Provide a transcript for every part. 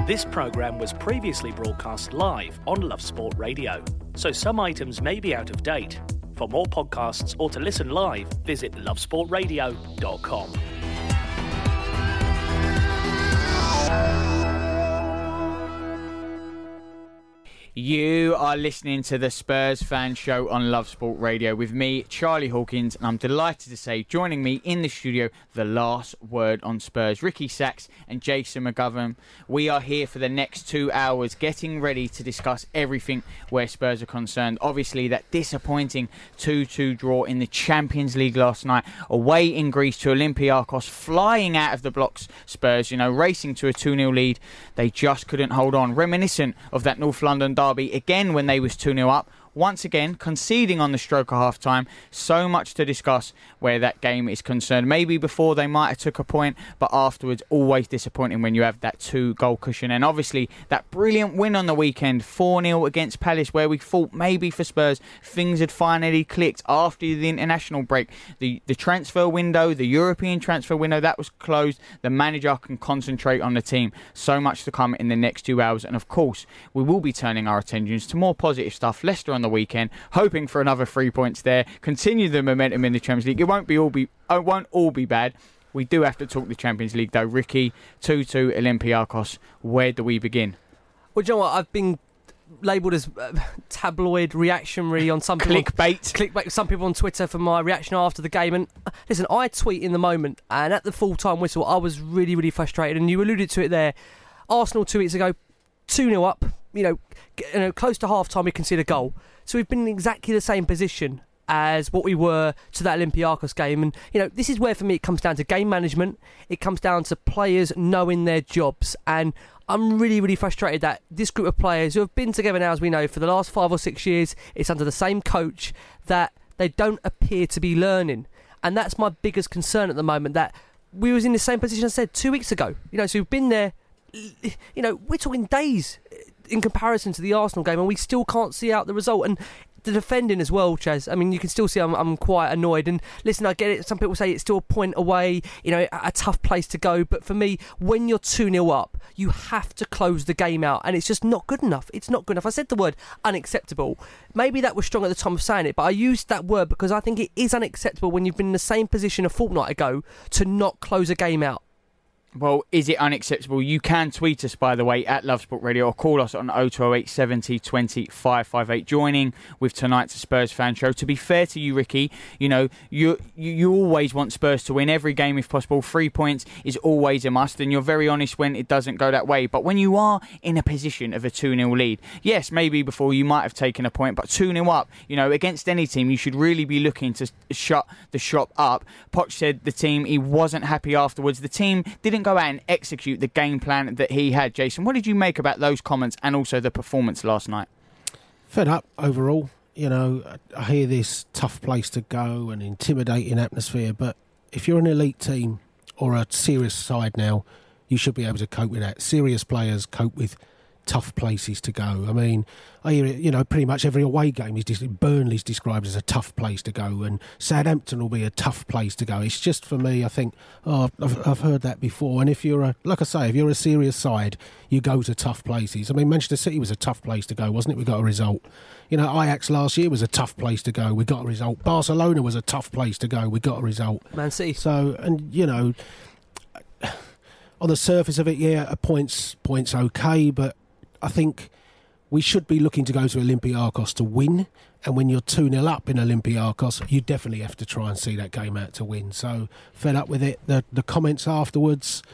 This programme was previously broadcast live on Love Sport Radio, so some items may be out of date. For more podcasts or to listen live, visit lovesportradio.com. You are listening to the Spurs Fan Show on Love Sport Radio with me, Charlie Hawkins, and I'm delighted to say, joining me in the studio, the last word on Spurs, Ricky Sachs and Jason McGovern. We are here for the next 2 hours, getting ready to discuss everything where Spurs are concerned. Obviously, that disappointing 2-2 draw in the Champions League last night, away in Greece to Olympiacos, flying out of the blocks. Spurs, racing to a 2-0 lead. They just couldn't hold on. Reminiscent of that North London derby again when they was 2-0 up, once again conceding on the stroke of half time. So much to discuss where that game is concerned. Maybe before they might have took a point, but afterwards always disappointing when you have that 2-goal cushion. And obviously that brilliant win on the weekend, 4-0 against Palace, where we thought maybe for Spurs things had finally clicked after the international break. The transfer window, the European transfer window, that was closed. The manager can concentrate on the team. So much to come in the next 2 hours, and of course we will be turning our attentions to more positive stuff. Leicester on the weekend, hoping for another 3 points there, continue the momentum in the Champions League. It won't all be bad. We do have to talk the Champions League though. Ricky, 2-2 Olympiacos. Where do we begin? Well, do you know what? I've been labelled as tabloid reactionary on some people. Clickbait. Some people on Twitter for my reaction after the game. And listen, I tweet in the moment, and at the full-time whistle, I was really, really frustrated. And you alluded to it there. Arsenal 2 weeks ago, 2-0 up. Close to half-time, we conceded a goal. So we've been in exactly the same position as what we were to that Olympiacos game. And, this is where, for me, it comes down to game management. It comes down to players knowing their jobs. And I'm really, really frustrated that this group of players who have been together now, as we know, for the last 5 or 6 years, it's under the same coach, that they don't appear to be learning. And that's my biggest concern at the moment, that we was in the same position, as I said, 2 weeks ago. So we've been there, we're talking days in comparison to the Arsenal game, and we still can't see out the result. And the defending as well, Chaz. I mean, you can still see I'm quite annoyed. And listen, I get it. Some people say it's still a point away, a tough place to go. But for me, when you're 2-0 up, you have to close the game out. And it's just not good enough. It's not good enough. I said the word unacceptable. Maybe that was strong at the time of saying it, but I used that word because I think it is unacceptable when you've been in the same position a fortnight ago to not close a game out. Well, is it unacceptable? You can tweet us, by the way, at Love Sport Radio, or call us on 0208 70 20 558. Joining with tonight's Spurs Fan Show. To be fair to you, Ricky, you always want Spurs to win every game if possible. 3 points is always a must, and you're very honest when it doesn't go that way. But when you are in a position of a 2-0 lead, yes, maybe before you might have taken a point, but 2-0 up, against any team, you should really be looking to shut the shop up. Poch said the team, he wasn't happy afterwards. The team didn't go out and execute the game plan that he had. Jason, what did you make about those comments and also the performance last night? Fed up overall. I hear this tough place to go and intimidating atmosphere, but if you're an elite team or a serious side now, you should be able to cope with that. Serious players cope with tough places to go. I mean, I hear it, pretty much every away game Burnley's described as a tough place to go, and Southampton will be a tough place to go. It's just, for me, I think, I've heard that before. And if you're a serious side, you go to tough places. I mean, Manchester City was a tough place to go, wasn't it? We got a result. Ajax last year was a tough place to go. We got a result. Barcelona was a tough place to go. We got a result. Man City. So, and on the surface of it, a point's okay, but I think we should be looking to go to Olympiacos to win. And when you're 2-0 up in Olympiacos, you definitely have to try and see that game out to win. So, fed up with it. The comments afterwards,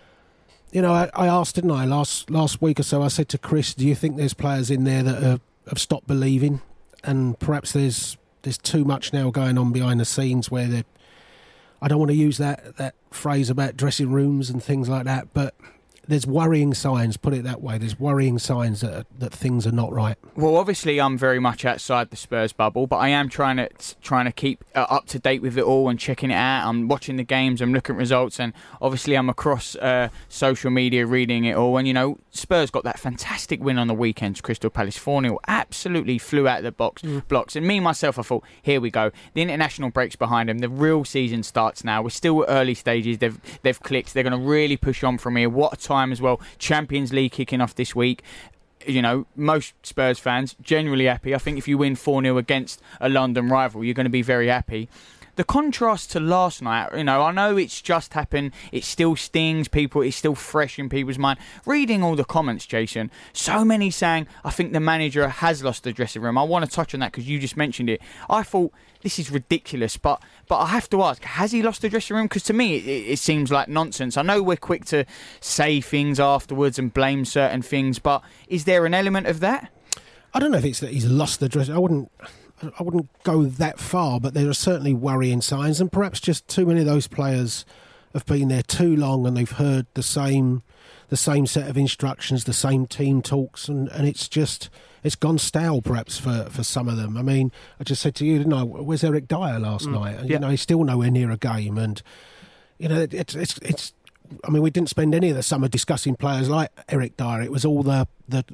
I asked, didn't I, last week or so, I said to Chris, do you think there's players in there that have stopped believing? And perhaps there's too much now going on behind the scenes where I don't want to use that phrase about dressing rooms and things like that, but there's worrying signs, put it that way. There's worrying signs that things are not right. Well, obviously, I'm very much outside the Spurs bubble, but I am trying to keep up to date with it all and checking it out. I'm watching the games, I'm looking at results, and obviously I'm across social media reading it all. And, Spurs got that fantastic win on the weekend, Crystal Palace 4-0. Absolutely flew out of the blocks. And me, myself, I thought, here we go. The international break's behind them. The real season starts now. We're still at early stages. They've clicked. They're going to really push on from here. What a time time as well. Champions League kicking off this week. You know, most Spurs fans generally happy. I think if you win 4-0 against a London rival, you're going to be very happy. The contrast to last night, you know, I know it's just happened. It still stings people. It's still fresh in people's mind. Reading all the comments, Jason, so many saying, I think the manager has lost the dressing room. I want to touch on that because you just mentioned it. I thought, this is ridiculous, but I have to ask, has he lost the dressing room? Because to me, it seems like nonsense. I know we're quick to say things afterwards and blame certain things, but is there an element of that? I don't know if it's that he's lost the dressing room. I wouldn't go that far, but there are certainly worrying signs, and perhaps just too many of those players have been there too long and they've heard the same set of instructions, the same team talks, and it's gone stale perhaps for some of them. I mean, I just said to you, didn't I, where's Eric Dyer last night? And, you know, he's still nowhere near a game, and you know, it's I mean, we didn't spend any of the summer discussing players like Eric Dyer. It was all the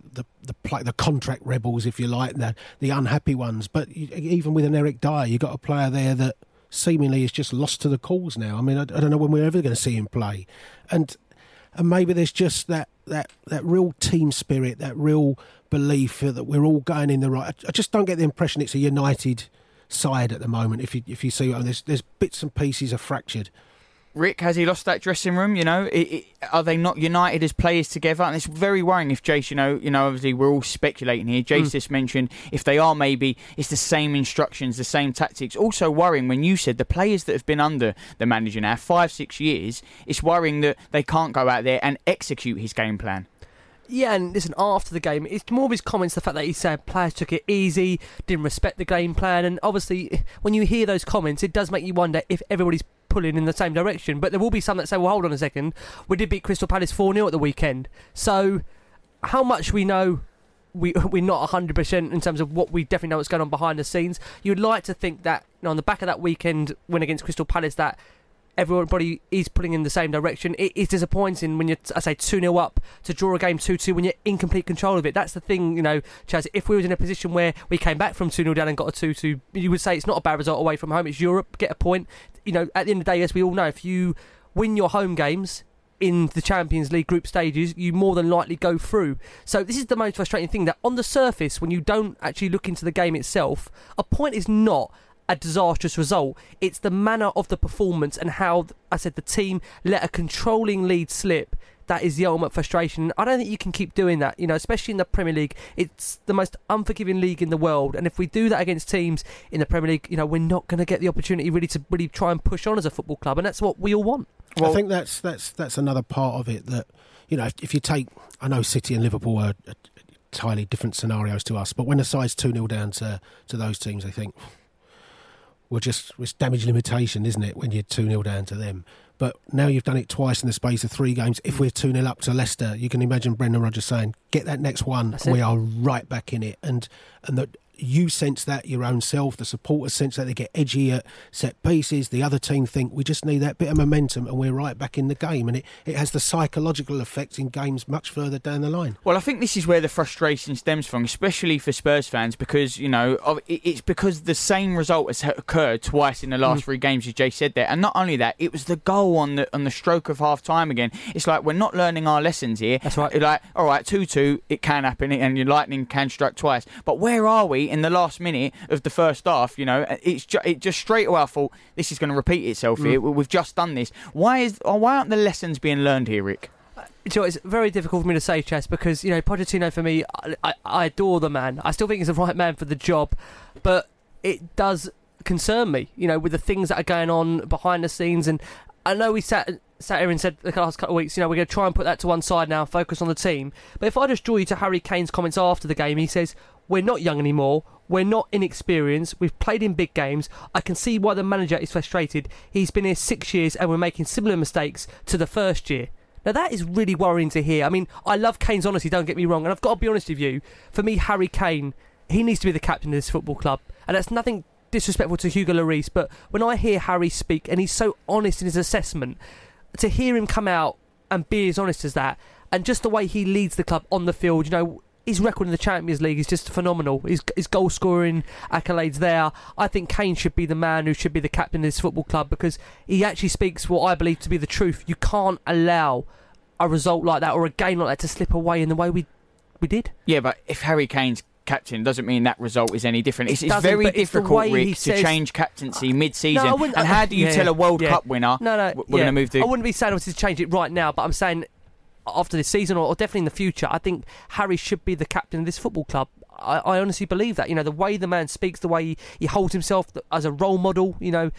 contract rebels, if you like, the unhappy ones. But even with an Eric Dyer, you've got a player there that seemingly is just lost to the cause now. I mean, I don't know when we're ever going to see him play. And maybe there's just that real team spirit, that real belief that we're all going in the right. I just don't get the impression it's a united side at the moment. If you see, there's bits and pieces are fractured. Rick, has he lost that dressing room? You know, are they not united as players together? And it's very worrying if Jace, you know, obviously we're all speculating here. Jace just mentioned if they are, maybe it's the same instructions, the same tactics. Also worrying when you said the players that have been under the manager now 5-6 years, it's worrying that they can't go out there and execute his game plan. Yeah, and listen, after the game, it's more of his comments, the fact that he said players took it easy, didn't respect the game plan, and obviously when you hear those comments, it does make you wonder if everybody's pulling in the same direction. But there will be some that say, well, hold on a second, we did beat Crystal Palace 4-0 at the weekend, so how much we know, we're not 100% in terms of what we definitely know what's going on behind the scenes. You'd like to think that, you know, on the back of that weekend win against Crystal Palace, that everybody is pulling in the same direction. It is disappointing when you're, I say, 2-0 up to draw a game 2-2 when you're in complete control of it. That's the thing, you know, Chaz. If we was in a position where we came back from 2-0 down and got a 2-2, you would say it's not a bad result away from home. It's Europe, get a point. You know, at the end of the day, as we all know, if you win your home games in the Champions League group stages, you more than likely go through. So this is the most frustrating thing, that on the surface, when you don't actually look into the game itself, a point is not a disastrous result. It's the manner of the performance and how, I said, the team let a controlling lead slip. That is the ultimate frustration. I don't think you can keep doing that, you know, especially in the Premier League. It's the most unforgiving league in the world, and if we do that against teams in the Premier League, you know, we're not going to get the opportunity really to really try and push on as a football club, and that's what we all want. Well, I think that's another part of it, that, you know, if you take, I know City and Liverpool are entirely different scenarios to us, but when the side's 2-0 down to those teams, they think, it's damage limitation, isn't it, when you're 2-0 down to them? But now you've done it twice in the space of 3 games. If we're 2-0 up to Leicester, you can imagine Brendan Rodgers saying, get that next one, and we are right back in it. And that you sense that your own self, the supporters sense that, they get edgy at set pieces, the other team think we just need that bit of momentum and we're right back in the game, and it has the psychological effect in games much further down the line. Well, I think this is where the frustration stems from, especially for Spurs fans, because, you know, it's because the same result has occurred twice in the last 3 games, as Jay said there, and not only that, it was the goal on the stroke of half time again. It's like we're not learning our lessons here. That's right. Like, all right, 2-2, it can happen, and your lightning can strike twice, but where are we in the last minute of the first half? You know, it just straight away I thought, this is going to repeat itself here. We've just done this. Why aren't the lessons being learned here, Rick? It's very difficult for me to say, Chess, because, you know, Pochettino, for me, I adore the man. I still think he's the right man for the job, but it does concern me, you know, with the things that are going on behind the scenes. And I know we sat here and said the last couple of weeks, you know, we're going to try and put that to one side now, focus on the team. But if I just draw you to Harry Kane's comments after the game, he says, we're not young anymore, we're not inexperienced, we've played in big games, I can see why the manager is frustrated. He's been here 6 years and we're making similar mistakes to the first year. Now that is really worrying to hear. I mean, I love Kane's honesty, don't get me wrong, and I've got to be honest with you, for me, Harry Kane, he needs to be the captain of this football club, and that's nothing disrespectful to Hugo Lloris, but when I hear Harry speak, and he's so honest in his assessment, to hear him come out and be as honest as that, and just the way he leads the club on the field, you know, his record in the Champions League is just phenomenal. His goal scoring accolades there. I think Kane should be the man who should be the captain of this football club, because he actually speaks what I believe to be the truth. You can't allow a result like that or a game like that to slip away in the way we did. Yeah, but if Harry Kane's captain doesn't mean that result is any different. It's very difficult, Rick, to change captaincy mid-season. And how do you tell a World Cup winner we're going to move to... I wouldn't be saying obviously to change it right now, but I'm saying after this season or definitely in the future, I think Harry should be the captain of this football club. I honestly believe that. The way the man speaks, the way he holds himself as a role model,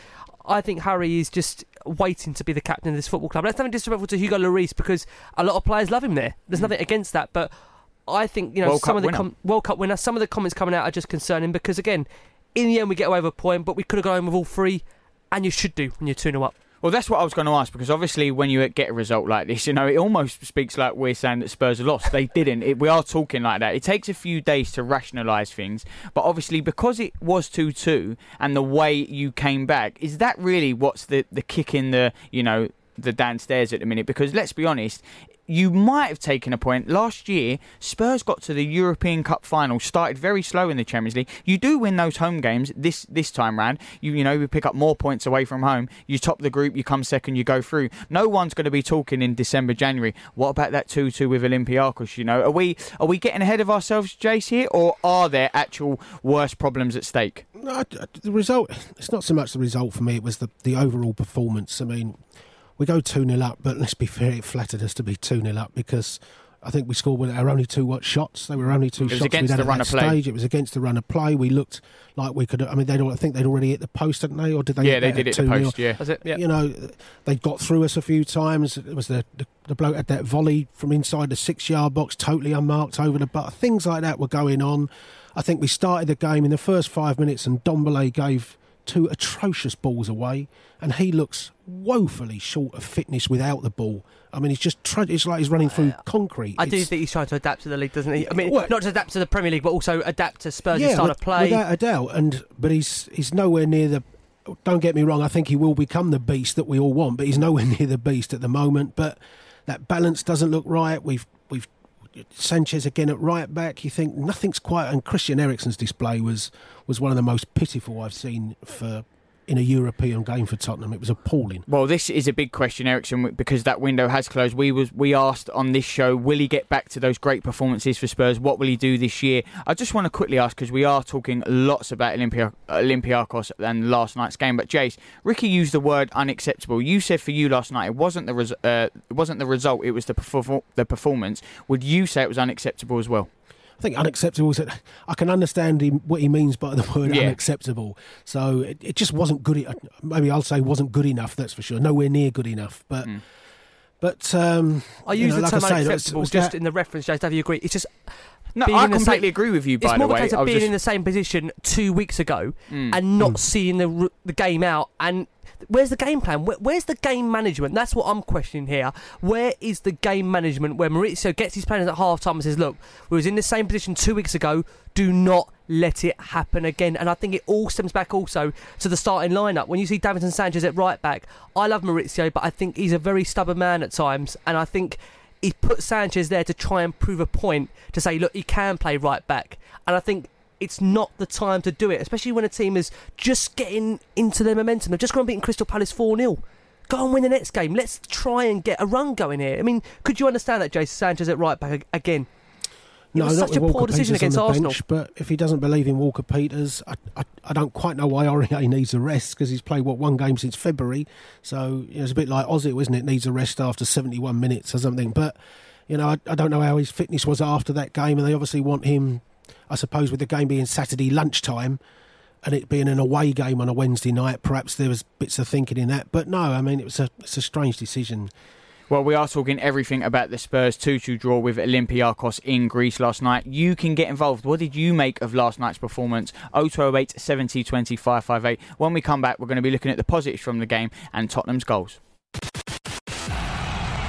I think Harry is just waiting to be the captain of this football club. That's nothing disrespectful to Hugo Lloris because a lot of players love him there. There's nothing against that, but I think some of the World Cup winner, some of the comments coming out are just concerning because again, in the end we get away with a point, but we could have gone home with all three, and you should do when you're 2-0 up. Well, that's what I was going to ask, because obviously when you get a result like this, it almost speaks like we're saying that Spurs have lost. They didn't. We are talking like that. It takes a few days to rationalise things, but obviously because it was 2-2 and the way you came back, is that really what's the kick in the downstairs at the minute? Because let's be honest, you might have taken a point. Last year, Spurs got to the European Cup final, started very slow in the Champions League. You do win those home games this time round. You pick up more points away from home. You top the group, you come second, you go through. No one's going to be talking in December, January. What about that 2-2 with Olympiacos? Are we getting ahead of ourselves, Jace, here, or are there actual worse problems at stake? No, the result, it's not so much the result for me, it was the overall performance. I mean, we go 2-0 up, but let's be fair, it flattered us to be 2-0 up because I think we scored with our only two shots. They were only two shots. It was against the run of play. It was against the run of play. We looked like we could. I mean, I think they'd already hit the post, hadn't they? Or did they? Yeah, they did hit the post. Yeah, that's it. Yeah. They got through us a few times. It was the bloke had that volley from inside the 6-yard box, totally unmarked over the bar. Things like that were going on. I think we started the game in the first 5 minutes, and Ndombele gave 2 atrocious balls away, and he looks woefully short of fitness without the ball. I mean, it's like he's running through concrete. I do think he's trying to adapt to the league, doesn't he? I mean, not to adapt to the Premier League, but also adapt to Spurs' style of play. Without a doubt. But he's nowhere near the... Don't get me wrong, I think he will become the beast that we all want, but he's nowhere near the beast at the moment. But that balance doesn't look right. We've Sanchez again at right back. You think nothing's quite... And Christian Eriksen's display was one of the most pitiful I've seen in a European game for Tottenham. It was appalling. Well, this is a big question, Eriksen, because that window has closed. We asked on this show, will he get back to those great performances for Spurs? What will he do this year? I just want to quickly ask, because we are talking lots about Olympiacos and last night's game, but Jace, Ricky used the word unacceptable. You said for you last night it wasn't the result, it was the performance. Would you say it was unacceptable as well? I think unacceptable is that I can understand what he means by the word unacceptable. So it just wasn't good. Maybe I'll say wasn't good enough. That's for sure. Nowhere near good enough. But I use the term unacceptable just in the reference. Jace, have you agree? It's just no. I completely agree with you. By the way, it's more a case of being in the same position 2 weeks ago and not seeing the game out. And where's the game plan? Where's the game management? That's what I'm questioning here. Where is the game management where Maurizio gets his players at half-time and says, look, we was in the same position 2 weeks ago, do not let it happen again. And I think it all stems back also to the starting lineup. When you see Davinson Sanchez at right back, I love Maurizio, but I think he's a very stubborn man at times, and I think he put Sanchez there to try and prove a point, to say, look, he can play right back. And I think it's not the time to do it, especially when a team is just getting into their momentum. They've just gone and beaten Crystal Palace 4-0. Go and win the next game. Let's try and get a run going here. I mean, could you understand that, Jason Sanchez at right back again? No, was such a poor decision against Arsenal. Bench, but if he doesn't believe in Walker Peters, I don't quite know why Aurier needs a rest, because he's played, one game since February. So it's a bit like Ozil, isn't it? Needs a rest after 71 minutes or something. But, I don't know how his fitness was after that game, and they obviously want him, I suppose, with the game being Saturday lunchtime and it being an away game on a Wednesday night, perhaps there was bits of thinking in that. But no, I mean, it's a strange decision. Well, we are talking everything about the Spurs 2-2 draw with Olympiacos in Greece last night. You can get involved. What did you make of last night's performance? 0208 70 20 558. When we come back, we're going to be looking at the positives from the game and Tottenham's goals.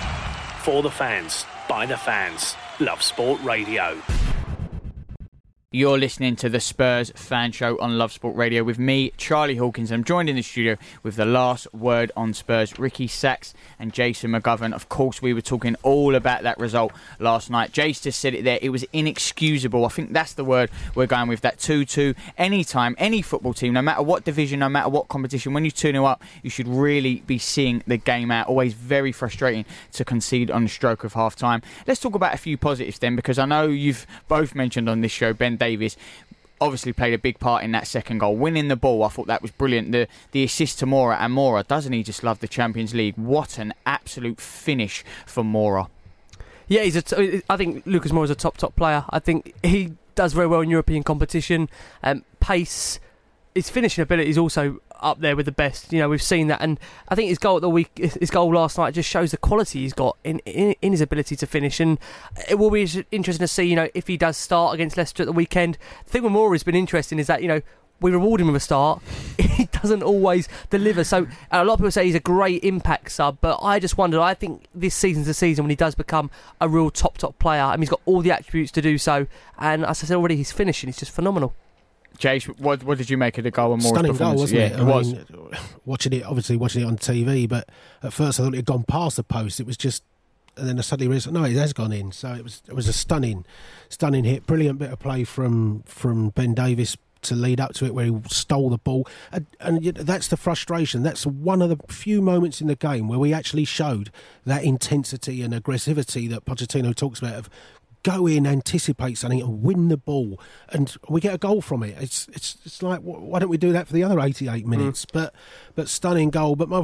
For the fans, by the fans. Love Sport Radio. You're listening to the Spurs Fan Show on Love Sport Radio with me, Charlie Hawkins. I'm joined in the studio with the last word on Spurs, Ricky Sachs and Jason McGovern. Of course, we were talking all about that result last night. Jace just said it there. It was inexcusable. I think that's the word we're going with, that 2-2. Anytime, any football team, no matter what division, no matter what competition, when you 2-0 up, you should really be seeing the game out. Always very frustrating to concede on the stroke of half-time. Let's talk about a few positives then, because I know you've both mentioned on this show, Ben Davies obviously played a big part in that second goal. Winning the ball, I thought that was brilliant. The assist to Moura, and Moura, doesn't he just love the Champions League? What an absolute finish for Moura. Yeah, I think Lucas Moura is a top player. I think he does very well in European competition. Pace, his finishing ability is also up there with the best. You know, we've seen that, and I think his goal last night just shows the quality he's got in his ability to finish. And it will be interesting to see, you know, if he does start against Leicester at the weekend. The thing with Moura has been interesting is that, you know, we reward him with a start. He doesn't always deliver. So a lot of people say he's a great impact sub, but I just wondered, I think this season's the season when he does become a real top player. I mean, he's got all the attributes to do so, and as I said already, his finishing is just phenomenal. Jace, what did you make of the goal and Moura's Stunning goal, wasn't it? It was. Watching it on TV, but at first I thought it had gone past the post. It was just, and then I suddenly realised, no, it has gone in. So it was a stunning hit. Brilliant bit of play from Ben Davies to lead up to it, where he stole the ball. And that's the frustration. That's one of the few moments in the game where we actually showed that intensity and aggressivity that Pochettino talks about, of go in, anticipate something and win the ball, and we get a goal from it. It's like, why don't we do that for the other 88 minutes? But stunning goal. But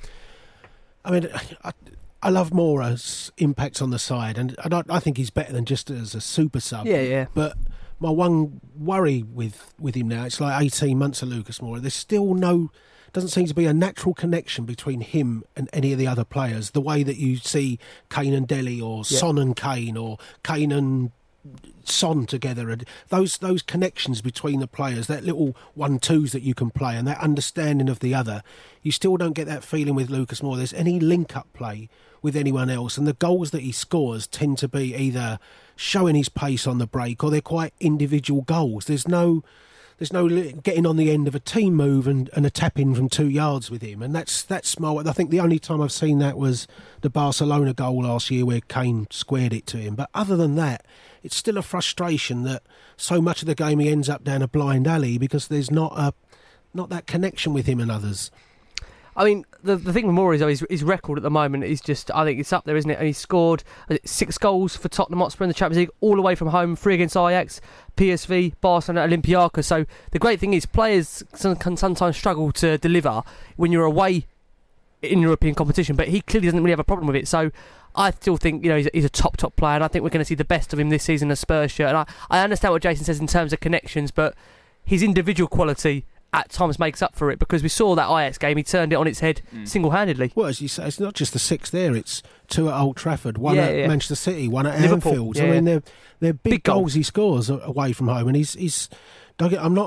I love Moura's impact on the side, and I think he's better than just as a super sub. Yeah. But my one worry with him now, it's like 18 months of Lucas Moura, there's still doesn't seem to be a natural connection between him and any of the other players, the way that you see Kane and Dele, or Son and Kane, or Kane and Son together, and those connections between the players, that little 1-2s that you can play, and that understanding of the other. You still don't get that feeling with Lucas Moura there's any link-up play with anyone else, and the goals that he scores tend to be either showing his pace on the break, or they're quite individual goals. There's no getting on the end of a team move and a tap in from 2 yards with him, and that's smart. I think the only time I've seen that was the Barcelona goal last year, where Kane squared it to him. But other than that, it's still a frustration that so much of the game he ends up down a blind alley, because there's not that connection with him and others. I mean, the thing with Moura is his record at the moment is just, I think it's up there, isn't it? And he scored 6 goals for Tottenham Hotspur in the Champions League, all away from home, 3 against Ajax, PSV, Barcelona, Olympiacos. So the great thing is, players can sometimes struggle to deliver when you're away in European competition, but he clearly doesn't really have a problem with it. So I still think, you know, he's a top player, and I think we're going to see the best of him this season in a Spurs shirt. And I understand what Jason says in terms of connections, but his individual quality at times makes up for it, because we saw that Ajax game, he turned it on its head single-handedly. Well, as you say, it's not just the 6 there, it's 2 at Old Trafford, 1 at Manchester City, 1 at Liverpool. Anfield. I mean, they're big goals he scores away from home, and it's not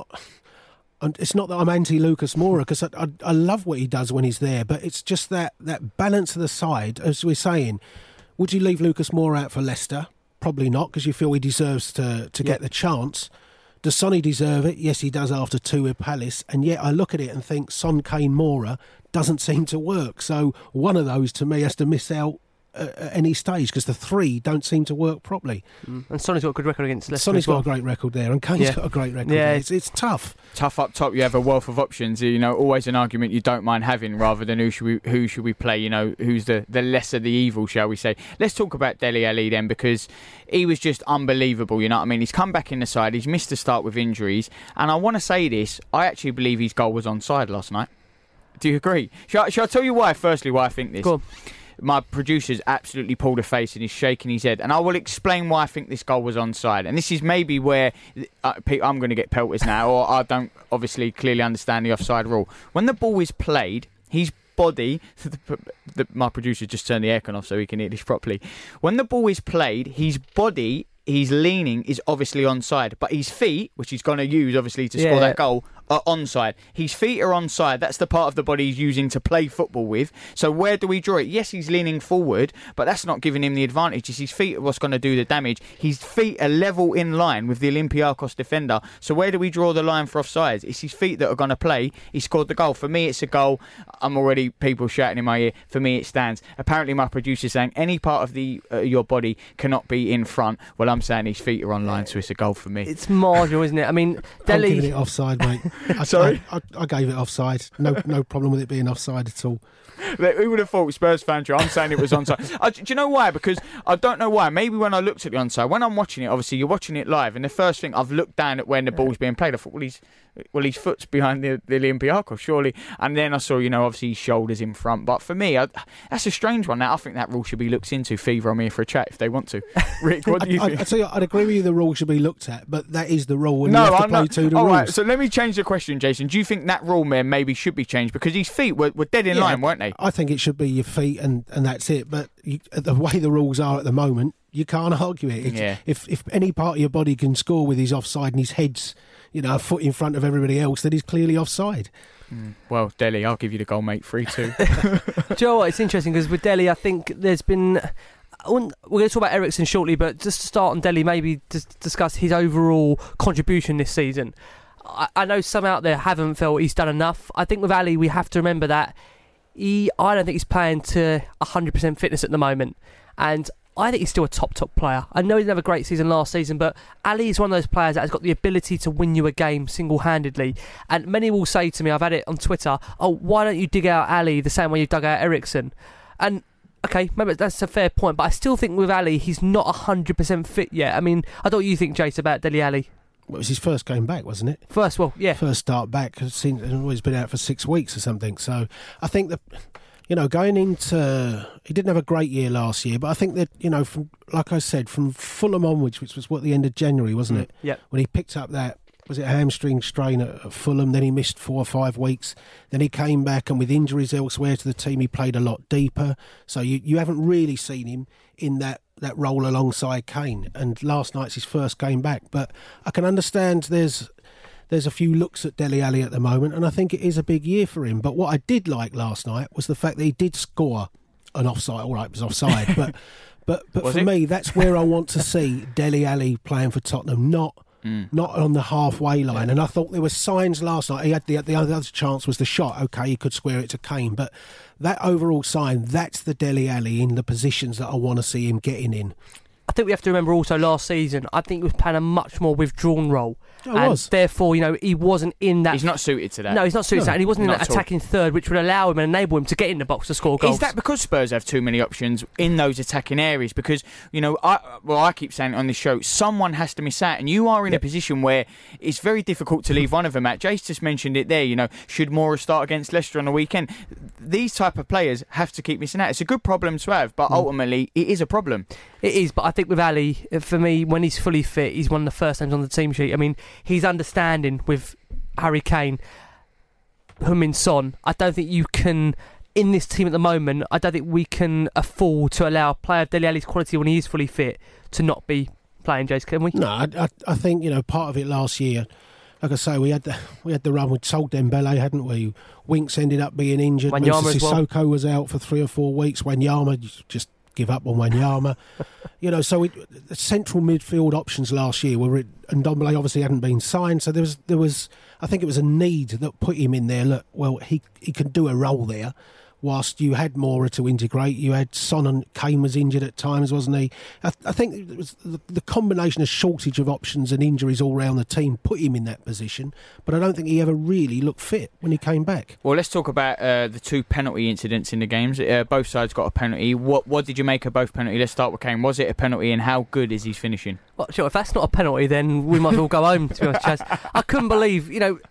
that I'm anti-Lucas Moura, because I love what he does when he's there, but it's just that balance of the side. As we're saying, would you leave Lucas Moura out for Leicester? Probably not, because you feel he deserves to get the chance. Does Sonny deserve it? Yes, he does, after 2 with Palace. And yet I look at it and think Son, Kane, Moura doesn't seem to work. So one of those, to me, has to miss out at any stage, because the 3 don't seem to work properly. And Sonny's got a good record against Leicester. Sonny's got a great record there, and Kane's got a great record there. It's tough. Tough up top. You have a wealth of options. You know, always an argument you don't mind having, rather than who should we play. You know, who's the lesser the evil, shall we say? Let's talk about Dele Alli then, because he was just unbelievable. You know what I mean? He's come back in the side. He's missed the start with injuries, and I want to say this: I actually believe his goal was onside last night. Do you agree? Shall I tell you why? Firstly, why I think this. Go on. My producer's absolutely pulled a face and he's shaking his head, and I will explain why I think this goal was onside. And this is maybe where I'm going to get pelters now, or I don't obviously clearly understand the offside rule. When the ball is played, his body, my producer just turned the aircon off so he can hear this properly. When the ball is played, his body, he's leaning, is obviously onside, but his feet, which he's going to use obviously to score that goal, are onside. His feet are onside. That's the part of the body he's using to play football with. So where do we draw it? Yes, he's leaning forward, but that's not giving him the advantage. It's his feet are what's going to do the damage. His feet are level in line with the Olympiacos defender. So where do we draw the line for offsides? It's his feet that are going to play. He scored the goal. For me, it's a goal. I'm already people shouting in my ear. For me, it stands. Apparently, my producer's saying any part of your body cannot be in front. Well, I'm saying his feet are on line, so it's a goal for me. It's marginal, isn't it? I mean, Delhi... I'm giving it offside, mate. Sorry? I gave it offside. No problem with it being offside at all. Who would have thought Spurs fan? I'm saying it was onside. Do you know why? Because I don't know why. Maybe when I looked at the onside, when I'm watching it, obviously you're watching it live, and the first thing I've looked down at when the ball's being played, I thought, his foot's behind the Olympiacos, surely. And then I saw, obviously his shoulders in front. But for me, that's a strange one. Now I think that rule should be looked into. Fever, I'm here for a chat if they want to. Rick, what do you think? I tell you, I'd agree with you. The rule should be looked at, but that is the rule. And you have to play to the rules. Right, so let me change the question, Jason. Do you think that rule maybe should be changed because his feet were dead in line, weren't they? I think it should be your feet and that's it. But the way the rules are at the moment, you can't argue it. If any part of your body can score with his offside and his head's a foot in front of everybody else, then he's clearly offside. Well, Delhi, I'll give you the goal, mate. 3-2. Do you know what? It's interesting because with Delhi, I think there's been... We're going to talk about Eriksen shortly, but just to start on Delhi, maybe discuss his overall contribution this season. I know some out there haven't felt he's done enough. I think with Ali, we have to remember that I don't think he's playing to 100% fitness at the moment. And I think he's still a top player. I know he didn't have a great season last season, but Ali is one of those players that has got the ability to win you a game single-handedly. And many will say to me, I've had it on Twitter, why don't you dig out Ali the same way you dug out Eriksen? And okay, maybe that's a fair point, but I still think with Ali, he's not 100% fit yet. I mean, I don't know what you think, Jace, about Dele Alli. Well, it was his first game back, wasn't it? First start back. He's always been out for 6 weeks or something. So I think that, going into... He didn't have a great year last year, but I think that, from like I said, from Fulham onwards, which was the end of January, wasn't it? Yeah. When he picked up that, was it a hamstring strain at Fulham, then he missed 4 or 5 weeks, then he came back, and with injuries elsewhere to the team, he played a lot deeper. So you haven't really seen him in that role alongside Kane, and last night's his first game back. But I can understand there's a few looks at Dele Alli at the moment, and I think it is a big year for him. But what I did like last night was the fact that he did score an offside. All right, it was offside, but for me, that's where I want to see Dele Alli playing for Tottenham, not on the halfway line. And I thought there were signs last night. He had the other chance was the shot. Okay, he could square it to Kane, but that overall sign, that's the Dele Alli in the positions that I want to see him getting in. I think we have to remember also last season, I think he was playing a much more withdrawn role. Therefore, he wasn't in that... He's not suited to that. No, he's not suited to that. And he wasn't in that attacking third, which would allow him and enable him to get in the box to score goals. Is that because Spurs have too many options in those attacking areas? Because, I keep saying it on this show, someone has to miss out. And you are in a position where it's very difficult to leave one of them out. Jace just mentioned it there, should Moura start against Leicester on the weekend? These type of players have to keep missing out. It's a good problem to have, but ultimately it is a problem. It is, but I think with Ali, for me, when he's fully fit, he's one of the first names on the team sheet. I mean, his understanding with Harry Kane, Heung-min Son, I don't think you can, in this team at the moment, I don't think we can afford to allow a player of Dele Alli's quality when he is fully fit to not be playing, Jace, can we? No, I think, part of it last year, like I say, we had the run with sold Dembele, hadn't we? Winks ended up being injured. Sissoko was out for 3 or 4 weeks. Wanyama just give up on Wanyama. So the central midfield options last year were, and Ndombele obviously hadn't been signed, so there was I think it was a need that put him in there. Look, well, he can do a role there. Whilst you had Moura to integrate, you had Son, and Kane was injured at times, wasn't he? I think it was the combination of shortage of options and injuries all around the team put him in that position, but I don't think he ever really looked fit when he came back. Well, let's talk about the 2 penalty incidents in the games. Both sides got a penalty. What did you make of both penalties? Let's start with Kane. Was it a penalty, and how good is he finishing? Well, sure, if that's not a penalty, then we might as well go home, to be honest, Chaz. I couldn't believe,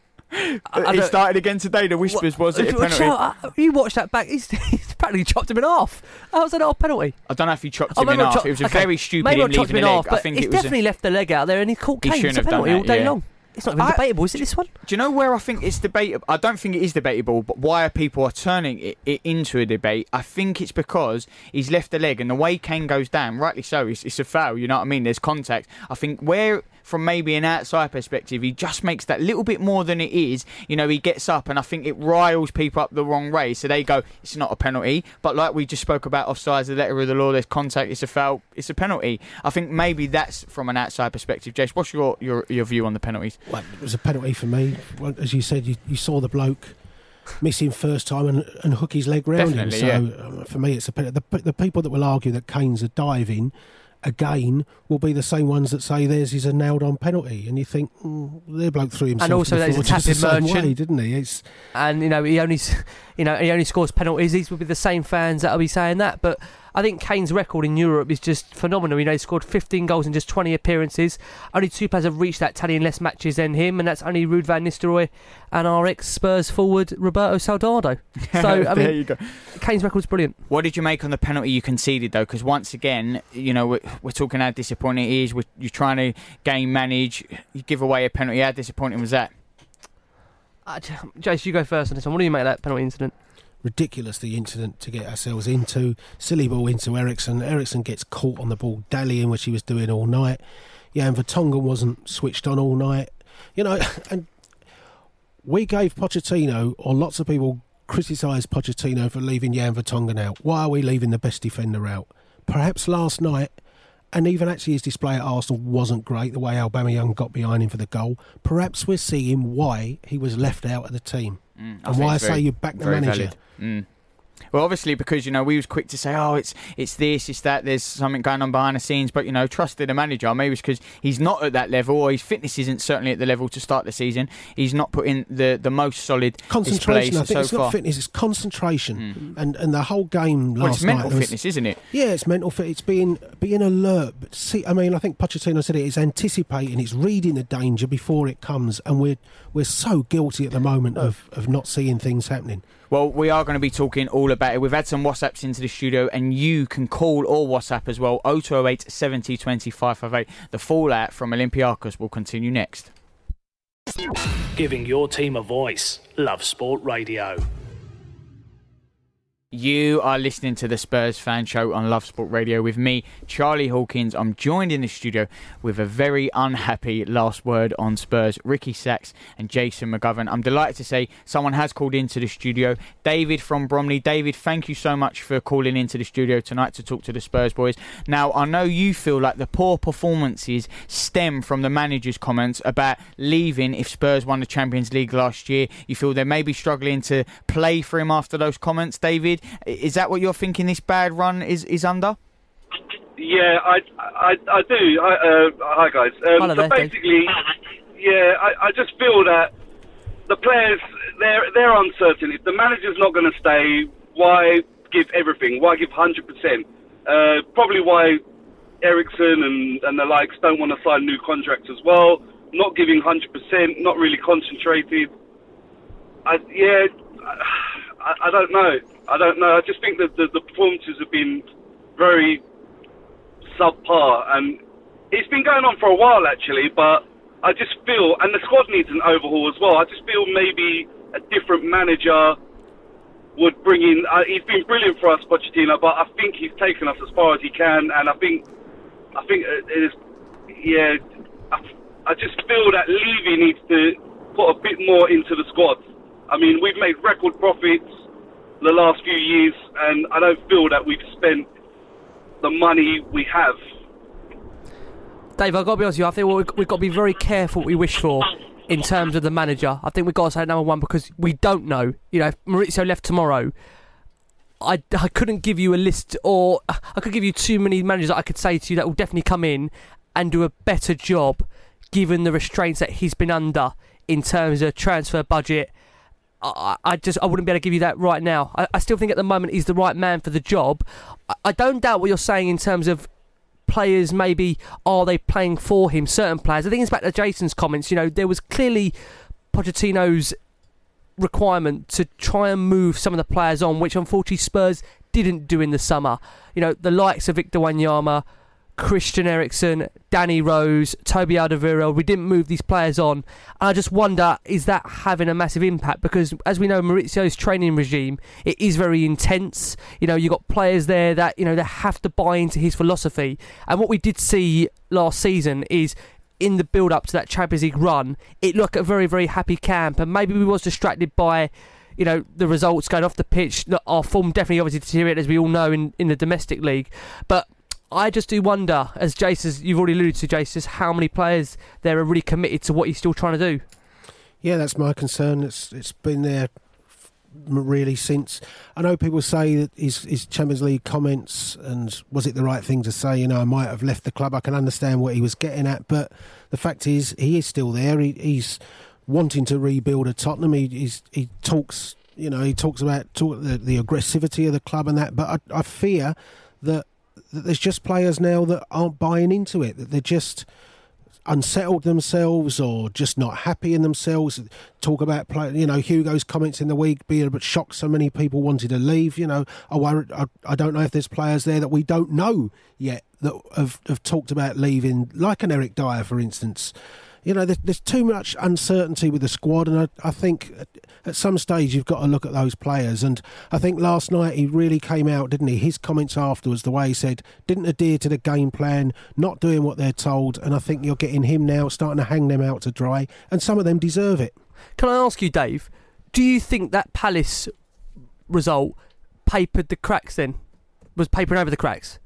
It started again today, the whispers, was it a penalty? You watched that back, he's practically chopped him in half. How was that not a penalty? I don't know if he chopped him in half. It was very stupid him leaving the leg. I think he's definitely left the leg out there and he caught Kane. It's a penalty all day long. It's not even debatable, is it, this one? Do you know where I think it's debatable? I don't think it is debatable, but why are people turning it into a debate? I think it's because he's left the leg, and the way Kane goes down, rightly so, it's a foul, you know what I mean? There's contact. I think where, from maybe an outside perspective, he just makes that little bit more than it is. You know, he gets up, and I think it riles people up the wrong way. So they go, it's not a penalty. But like we just spoke about offsides, the letter of the law, there's contact, it's a foul, it's a penalty. I think maybe that's from an outside perspective. Jace, what's your view on the penalties? Well, it was a penalty for me. Well, as you said, you saw the bloke miss him first time and hook his leg round him. So for me, it's a penalty. The people that will argue that Kane's a diving, again, will be the same ones that say theirs is a nailed-on penalty, and you think their bloke threw himself. And also, there's a tapping merchant, way, didn't he? And he only scores penalties. These would be the same fans that'll be saying that, but I think Kane's record in Europe is just phenomenal. You know, he scored 15 goals in just 20 appearances. Only 2 players have reached that tally in less matches than him, and that's only Ruud van Nistelrooy and our ex-Spurs forward Roberto Soldado. So, I mean, you go. Kane's record's brilliant. What did you make on the penalty you conceded, though? Because once again, you know, we're talking how disappointing it is. You're trying to game manage. You give away a penalty. How disappointing was that? Jace, you go first on this one. What do you make of that penalty incident? Ridiculous, the incident to get ourselves into. Silly ball into Ericsson. Ericsson gets caught on the ball dallying, which he was doing all night. Jan Vertonghen wasn't switched on all night. You know, and we gave Pochettino, or lots of people criticised Pochettino for leaving Jan Vertonghen out. Why are we leaving the best defender out? Perhaps last night, and even actually his display at Arsenal wasn't great, the way Aubameyang got behind him for the goal. Perhaps we're seeing why he was left out of the team. And why I say you back the manager. Well, obviously, because, you know, we was quick to say, oh, it's this, it's that, there's something going on behind the scenes, but, you know, trusted a manager. Maybe it's because he's not at that level, or his fitness isn't certainly at the level to start the season. He's not put in the most solid concentration. I think so it's far. Not fitness, it's concentration. And the whole game last night. Well, it's mental fitness, isn't it? Yeah, it's mental fitness. It's being alert. But see, I mean, I think Pochettino said it's anticipating, it's reading the danger before it comes, and we're so guilty at the moment of not seeing things happening. Well, we are going to be talking all about it. We've had some WhatsApps into the studio, and you can call or WhatsApp as well. 0208 70 20 558. The fallout from Olympiacos will continue next. Giving your team a voice. Love Sport Radio. You are listening to the Spurs Fan Show on Love Sport Radio with me, Charlie Hawkins. I'm joined in the studio with a very unhappy last word on Spurs, Ricky Sachs and Jason McGovern. I'm delighted to say someone has called into the studio, David from Bromley. David, thank you so much for calling into the studio tonight to talk to the Spurs boys. Now, I know you feel like the poor performances stem from the manager's comments about leaving if Spurs won the Champions League last year. You feel they may be struggling to play for him after those comments, David. Is that what you're thinking this bad run is under? Yeah, I do. Hi guys. So basically, yeah, I just feel that the players, they're uncertain. If the manager's not going to stay, why give everything? Why give 100%? Probably why Ericsson and the likes don't want to sign new contracts as well. Not giving 100%, not really concentrated. I don't know. I just think that the performances have been very subpar, and it's been going on for a while actually, but I just feel, and the squad needs an overhaul as well, I just feel maybe a different manager would bring in, he's been brilliant for us, Pochettino, but I think he's taken us as far as he can, and I think it is, yeah, I just feel that Levy needs to put a bit more into the squad. I mean, we've made record profits the last few years, and I don't feel that we've spent the money we have. Dave, I've got to be honest with you, I think we've got to be very careful what we wish for in terms of the manager. I think we've got to say number one, because we don't know. You know, if Maurizio left tomorrow, I couldn't give you a list, or I could give you too many managers that I could say to you that will definitely come in and do a better job given the restraints that he's been under in terms of transfer budget. I wouldn't be able to give you that right now. I still think at the moment he's the right man for the job. I don't doubt what you're saying in terms of players, maybe, are they playing for him, certain players. I think it's back to Jason's comments. You know, there was clearly Pochettino's requirement to try and move some of the players on, which unfortunately Spurs didn't do in the summer. You know, the likes of Victor Wanyama, Christian Eriksen, Danny Rose, Toby Alderweireld. We didn't move these players on. And I just wonder, is that having a massive impact? Because as we know, Maurizio's training regime, it is very intense. You know, you've got players there that, you know, they have to buy into his philosophy. And what we did see last season is, in the build-up to that Champions League run, it looked a very, very happy camp. And maybe we was distracted by, you know, the results going off the pitch. Our form definitely obviously deteriorated, as we all know, in the domestic league. But I just do wonder, as Jace, you've already alluded to, Jace, just how many players there are really committed to what he's still trying to do. Yeah, that's my concern. It's been there really since. I know people say that his Champions League comments, and was it the right thing to say? You know, I might have left the club. I can understand what he was getting at, but the fact is, he is still there. He's wanting to rebuild at Tottenham. He talks, you know, he talks about the aggressivity of the club and that. But I fear that there's just players now that aren't buying into it, that they're just unsettled themselves or just not happy in themselves. Talk about you know, Hugo's comments in the week being a bit shocked so many people wanted to leave. You know, I don't know if there's players there that we don't know yet that have talked about leaving, like an Eric Dyer, for instance. You know, there's too much uncertainty with the squad, and I think at some stage you've got to look at those players. And I think last night he really came out, didn't he? His comments afterwards, the way he said, didn't adhere to the game plan, not doing what they're told, and I think you're getting him now starting to hang them out to dry, and some of them deserve it. Can I ask you, Dave, do you think that Palace result papered the cracks then? Was papering over the cracks?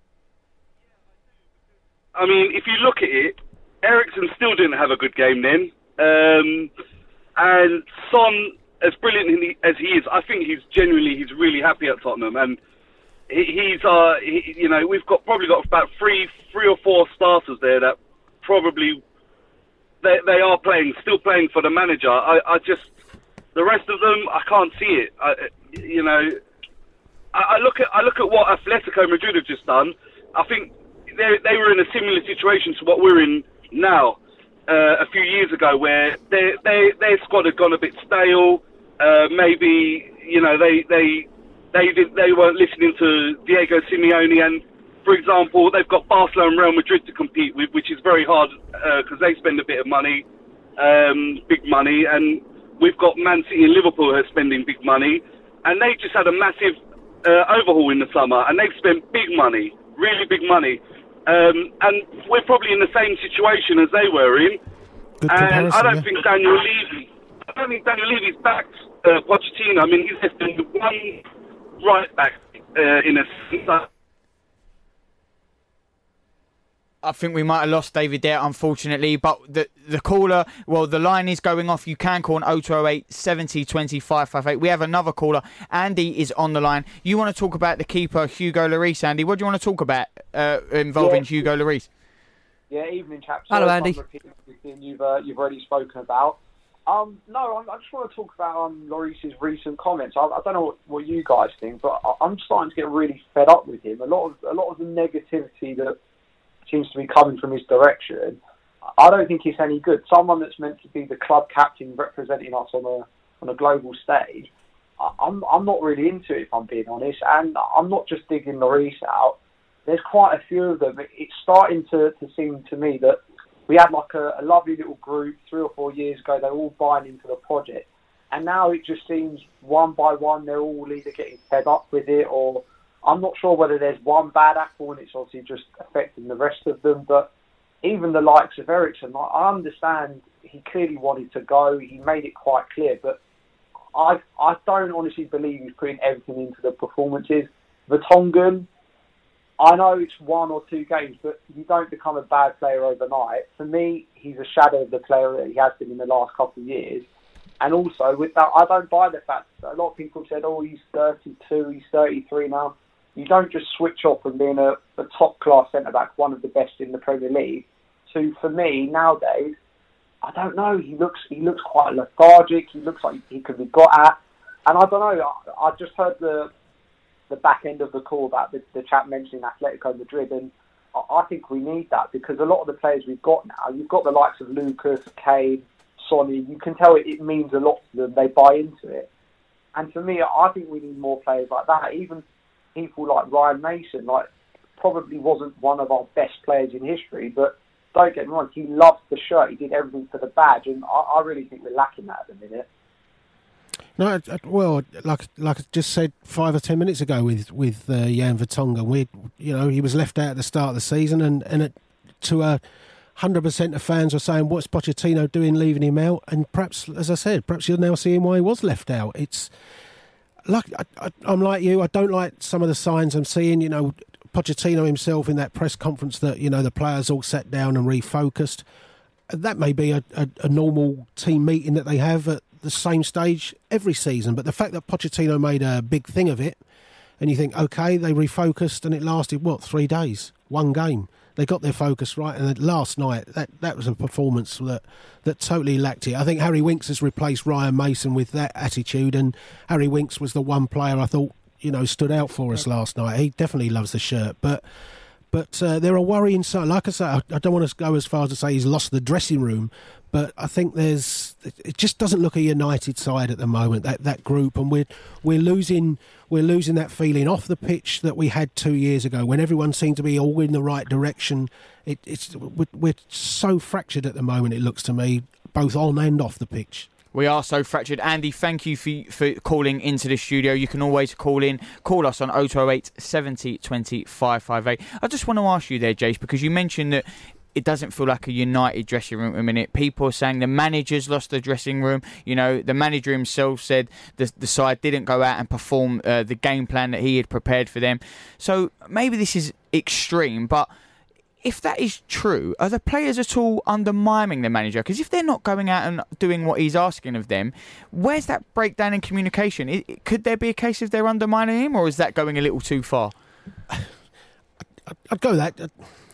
I mean, if you look at it, Eriksen still didn't have a good game then. And Son, as brilliant as he is, I think he's really happy at Tottenham. And you know, we've probably got about three or four starters there that probably they are still playing for the manager. I just, the rest of them, I can't see it. You know, I look at what Atletico Madrid have just done. I think they were in a similar situation to what we're in now, a few years ago, where their squad had gone a bit stale. Maybe, you know, they weren't listening to Diego Simeone, and for example, they've got Barcelona and Real Madrid to compete with, which is very hard because they spend a bit of money, big money, and we've got Man City and Liverpool who are spending big money, and they just had a massive overhaul in the summer, and they've spent big money, really big money. And we're probably in the same situation as they were in. And I don't think Daniel Levy's backed Pochettino. I mean, he's just been one right back in a sense. I think we might have lost David there, unfortunately. But the caller, well, the line is going off. You can call on 0208 70 20 558. We have another caller. Andy is on the line. You want to talk about the keeper, Hugo Lloris, Andy? What do you want to talk about involving Hugo Lloris? Yeah, evening, chaps. Hello, Andy. You've already spoken about. No, I just want to talk about Lloris's recent comments. I don't know what you guys think, but I'm starting to get really fed up with him. A lot of the negativity that seems to be coming from his direction, I don't think it's any good. Someone that's meant to be the club captain representing us on a global stage, I'm not really into it, if I'm being honest, and I'm not just digging Lloris out. There's quite a few of them. It's starting to seem to me that we had like a lovely little group 3 or 4 years ago. They're all buying into the project, and now it just seems one by one they're all either getting fed up with it, or I'm not sure whether there's one bad apple and it's obviously just affecting the rest of them. But even the likes of Eriksen, I understand he clearly wanted to go. He made it quite clear, but I don't honestly believe he's putting everything into the performances. Vertonghen, I know it's 1 or 2 games, but you don't become a bad player overnight. For me, he's a shadow of the player that he has been in the last couple of years. And also, with that, I don't buy the fact that a lot of people said, oh, he's 32, he's 33 now. You don't just switch off from being a top-class centre-back, one of the best in the Premier League, to, for me, nowadays, I don't know, he looks quite lethargic, he looks like he could be got at. And I don't know, I just heard the back end of the call about the chap mentioning Atletico Madrid, and I think we need that, because a lot of the players we've got now, you've got the likes of Lucas, Kane, Sonny, you can tell it means a lot to them, they buy into it. And for me, I think we need more players like that, even people like Ryan Mason. Like, probably wasn't one of our best players in history, but don't get me wrong, he loved the shirt, he did everything for the badge, and I really think we're lacking that at the minute. No, well, like I just said 5 or 10 minutes ago with Jan Vertonghen, he was left out at the start of the season, and to 100% of fans were saying, "What's Pochettino doing, leaving him out?" And perhaps, as I said, perhaps you're now seeing why he was left out. It's like I'm like you. I don't like some of the signs I'm seeing. Pochettino himself in that press conference that the players all sat down and refocused. That may be a normal team meeting that they have at the same stage every season, but the fact that Pochettino made a big thing of it, and you think, okay, they refocused, and it lasted 3 days, one game. They got their focus right, and last night that was a performance that totally lacked it. I think Harry Winks has replaced Ryan Mason with that attitude, and Harry Winks was the one player I thought stood out for us last night. He definitely loves the shirt, but there are worrying signs. Like I say, I don't want to go as far as to say he's lost the dressing room, but I think it just doesn't look a united side at the moment, that group, and we're losing that feeling off the pitch that we had 2 years ago when everyone seemed to be all in the right direction. We're so fractured at the moment, it looks to me, both on and off the pitch. We are so fractured. Andy, thank you for calling into the studio. You can always call us on 0208 70 20 558. I just want to ask you there, Jace, because you mentioned that it doesn't feel like a united dressing room at a minute. People are saying the manager's lost the dressing room. The manager himself said the side didn't go out and perform the game plan that he had prepared for them. So maybe this is extreme, but if that is true, are the players at all undermining the manager? Because if they're not going out and doing what he's asking of them, where's that breakdown in communication? Could there be a case if they're undermining him, or is that going a little too far? I'd go that.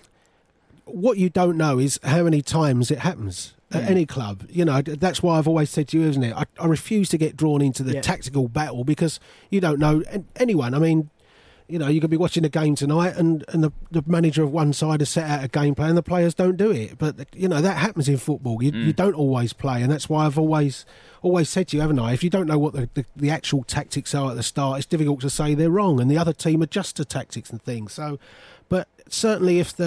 What you don't know is how many times it happens at any club. That's why I've always said to you, isn't it? I refuse to get drawn into the tactical battle, because you don't know anyone. I mean, you could be watching a game tonight and the manager of one side has set out a game plan and the players don't do it. But, that happens in football. You don't always play, and that's why I've always said to you, haven't I? If you don't know what the actual tactics are at the start, it's difficult to say they're wrong, and the other team adjusts to tactics and things. So, but certainly if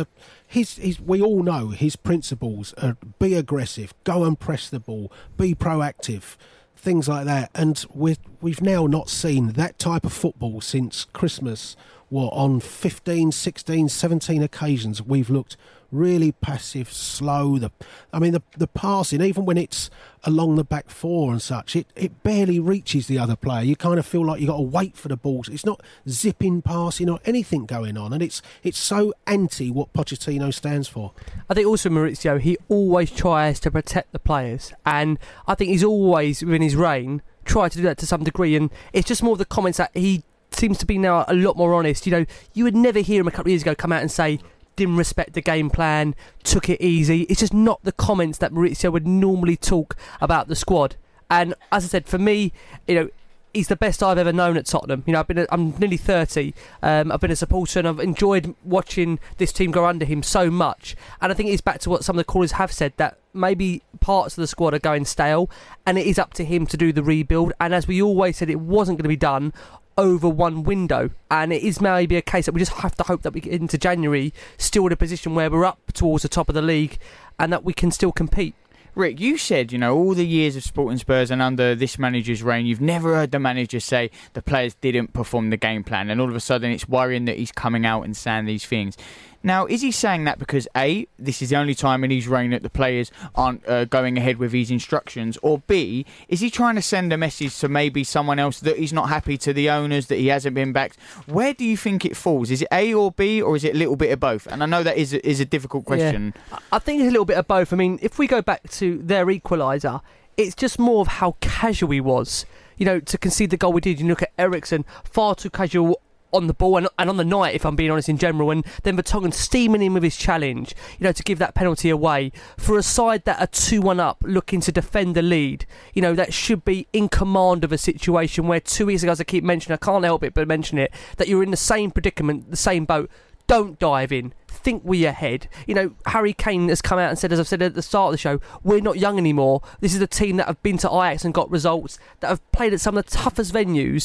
we all know his principles are be aggressive, go and press the ball, be proactive, things like that, and we've now not seen that type of football since Christmas. On 15, 16, 17 occasions we've looked really passive, slow. The passing, even when it's along the back four and such, it barely reaches the other player. You kind of feel like you've got to wait for the ball. It's not zipping, passing or anything going on, and it's so anti what Pochettino stands for. I think also Maurizio, he always tries to protect the players, and I think he's always, within his reign, tried to do that to some degree, and it's just more of the comments that he seems to be now a lot more honest. You would never hear him a couple of years ago come out and say, didn't respect the game plan, took it easy. It's just not the comments that Maurizio would normally talk about the squad. And as I said, for me, he's the best I've ever known at Tottenham. I'm nearly 30. I've been a supporter and I've enjoyed watching this team grow under him so much. And I think it's back to what some of the callers have said, that maybe parts of the squad are going stale and it is up to him to do the rebuild. And as we always said, it wasn't going to be done over one window, and it is maybe a case that we just have to hope that we get into January still in a position where we're up towards the top of the league and that we can still compete. Rick, you said, all the years of Sporting Spurs and under this manager's reign, you've never heard the manager say the players didn't perform the game plan, and all of a sudden it's worrying that he's coming out and saying these things. Now, is he saying that because A, this is the only time in his reign that the players aren't going ahead with his instructions, or B, is he trying to send a message to maybe someone else that he's not happy, to the owners, that he hasn't been backed? Where do you think it falls? Is it A or B, or is it a little bit of both? And I know that is a difficult question. Yeah. I think it's a little bit of both. I mean, if we go back to their equaliser, it's just more of how casual he was. To concede the goal we did, you look at Eriksen, far too casual on the ball and on the night, if I'm being honest, in general, and then Vertonghen steaming in with his challenge, to give that penalty away for a side that are 2-1 up, looking to defend the lead. That should be in command of a situation where 2 years ago, as I keep mentioning, I can't help it but mention it, that you're in the same predicament, the same boat. Don't dive in. Think we're ahead. Harry Kane has come out and said, as I've said at the start of the show, we're not young anymore. This is a team that have been to Ajax and got results, that have played at some of the toughest venues,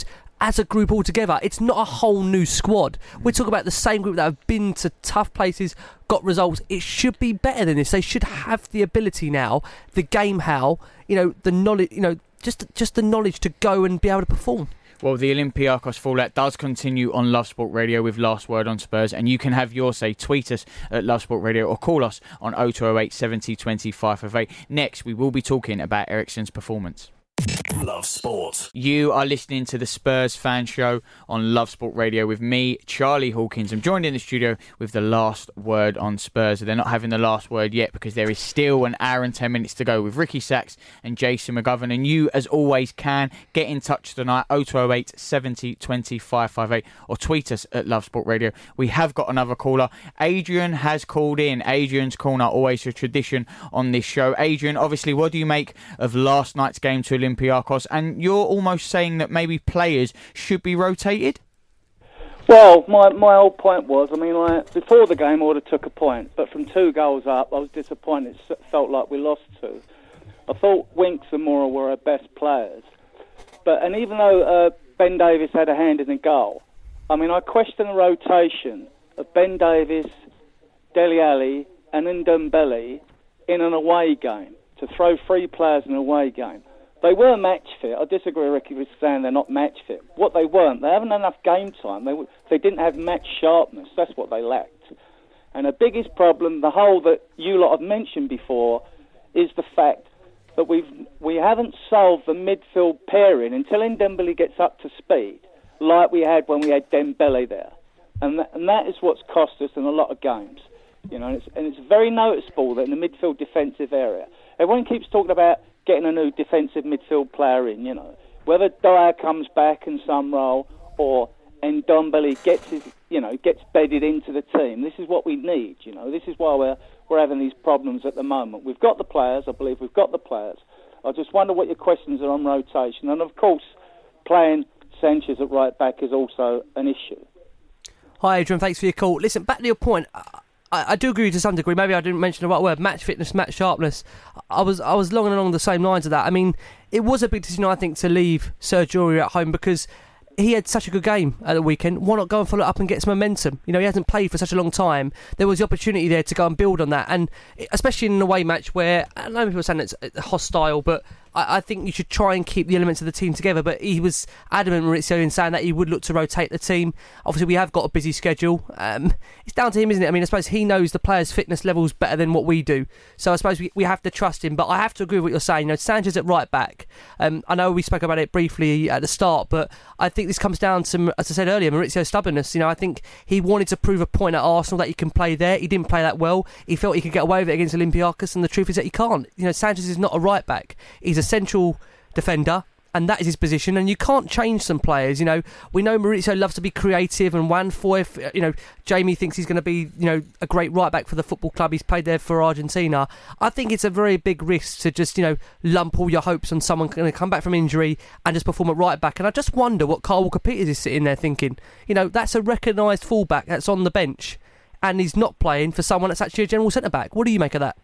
as a group altogether. It's not a whole new squad. We're talking about the same group that have been to tough places, got results. It should be better than this. They should have the ability now, the game how, the knowledge, just the knowledge to go and be able to perform. Well, the Olympiacos fallout does continue on Love Sport Radio with Last Word on Spurs, and you can have your say. Tweet us at Love Sport Radio or call us on 0208 70 20 558. Next, we will be talking about Eriksen's performance. Love Sport. You are listening to the Spurs Fan Show on Love Sport Radio with me, Charlie Hawkins. I'm joined in the studio with the Last Word on Spurs. They're not having the last word yet because there is still an hour and 10 minutes to go with Ricky Sachs and Jason McGovern. And you, as always, can get in touch tonight, 0208 70 20 558, or tweet us at Love Sport Radio. We have got another caller. Adrian has called in. Adrian's corner, always a tradition on this show. Adrian, obviously, what do you make of last night's game to Olympiacos? And you're almost saying that maybe players should be rotated? Well, my whole point was, before the game I would have took a point, but from 2 goals up I was disappointed. It felt like we lost 2. I thought Winks and Moura were our best players, and even though Ben Davies had a hand in the goal, I question the rotation of Ben Davies, Dele Alli and Ndombele in an away game, to throw 3 players in an away game. They were match fit. I disagree with Ricky with saying they're not match fit. What they weren't, they haven't enough game time. They didn't have match sharpness. That's what they lacked. And the biggest problem, the whole that you lot have mentioned before, is the fact that we haven't solved the midfield pairing until Ndombele gets up to speed, like we had when we had Dembele there. And that is what's cost us in a lot of games. And it's very noticeable that in the midfield defensive area, everyone keeps talking about getting a new defensive midfield player in, whether Dyer comes back in some role or Ndombele gets bedded into the team. This is what we need, This is why we're having these problems at the moment. We've got the players, I believe we've got the players. I just wonder what your questions are on rotation. And of course, playing Sanchez at right back is also an issue. Hi Adrian, thanks for your call. Listen, back to your point. I do agree to some degree. Maybe I didn't mention the right word. Match fitness, match sharpness. I was long and along the same lines of that. It was a big decision, I think, to leave Sergio Aurier at home because he had such a good game at the weekend. Why not go and follow it up and get some momentum? He hasn't played for such a long time. There was the opportunity there to go and build on that, and especially in an away match where I know people are saying it's hostile, but I think you should try and keep the elements of the team together. But he was adamant, Maurizio, in saying that he would look to rotate the team. Obviously, we have got a busy schedule. It's down to him, isn't it? I suppose he knows the players' fitness levels better than what we do. So I suppose we have to trust him. But I have to agree with what you're saying. Sanchez at right back. I know we spoke about it briefly at the start, but I think this comes down to, as I said earlier, Maurizio's stubbornness. I think he wanted to prove a point at Arsenal that he can play there. He didn't play that well. He felt he could get away with it against Olympiacos, and the truth is that he can't. Sanchez is not a right back. He's a central defender, and that is his position, and you can't change some players. We know Maurizio loves to be creative, and Juan Foyth, Jamie thinks he's going to be, a great right back for the football club. He's played there for Argentina. I think it's a very big risk to just, lump all your hopes on someone going to come back from injury and just perform at right back. And I just wonder what Kyle Walker-Peters is sitting there thinking. That's a recognised fullback that's on the bench, and he's not playing for someone that's actually a general centre back. What do you make of that?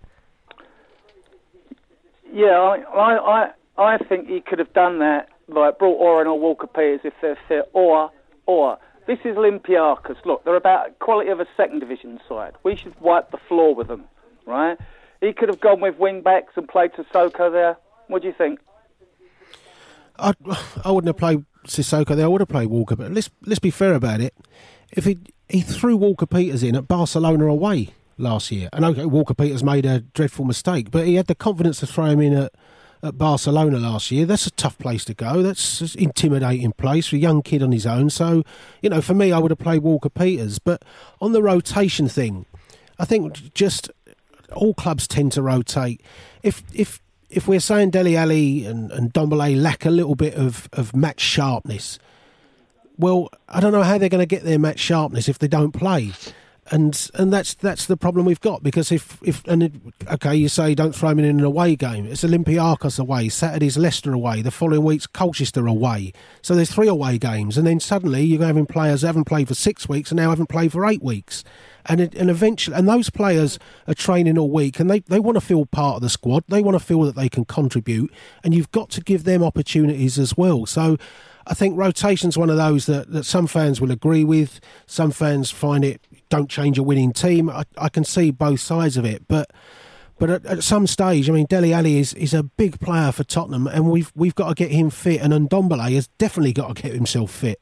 Yeah, I think he could have done that, like brought Oren or Walker-Peters if they're fit, or this is Olympiacos. Look, they're about quality of a second division side. We should wipe the floor with them, right? He could have gone with wing backs and played Sissoko there. What do you think? I wouldn't have played Sissoko there. I would have played Walker, but let's be fair about it. If he threw Walker-Peters in at Barcelona away last year, and okay, Walker-Peters made a dreadful mistake, but he had the confidence to throw him in at Barcelona last year. That's a tough place to go. That's an intimidating place for a young kid on his own. So, for me, I would have played Walker-Peters. But on the rotation thing, I think just all clubs tend to rotate. If we're saying Dele Alli and Ndombele lack a little bit of match sharpness, well, I don't know how they're going to get their match sharpness if they don't play. And that's the problem we've got, because okay, you say don't throw him in an away game. It's Olympiacos away, Saturday's Leicester away, the following week's Colchester away. So there's 3 away games, and then suddenly you're having players that haven't played for 6 weeks and now haven't played for 8 weeks. And eventually, and those players are training all week, and they want to feel part of the squad. They want to feel that they can contribute, and you've got to give them opportunities as well. So I think rotation's one of those that some fans will agree with. Some fans find it don't change a winning team. I can see both sides of it, but at some stage, I mean, Dele Alli is a big player for Tottenham, and we've got to get him fit, and Ndombele has definitely got to get himself fit.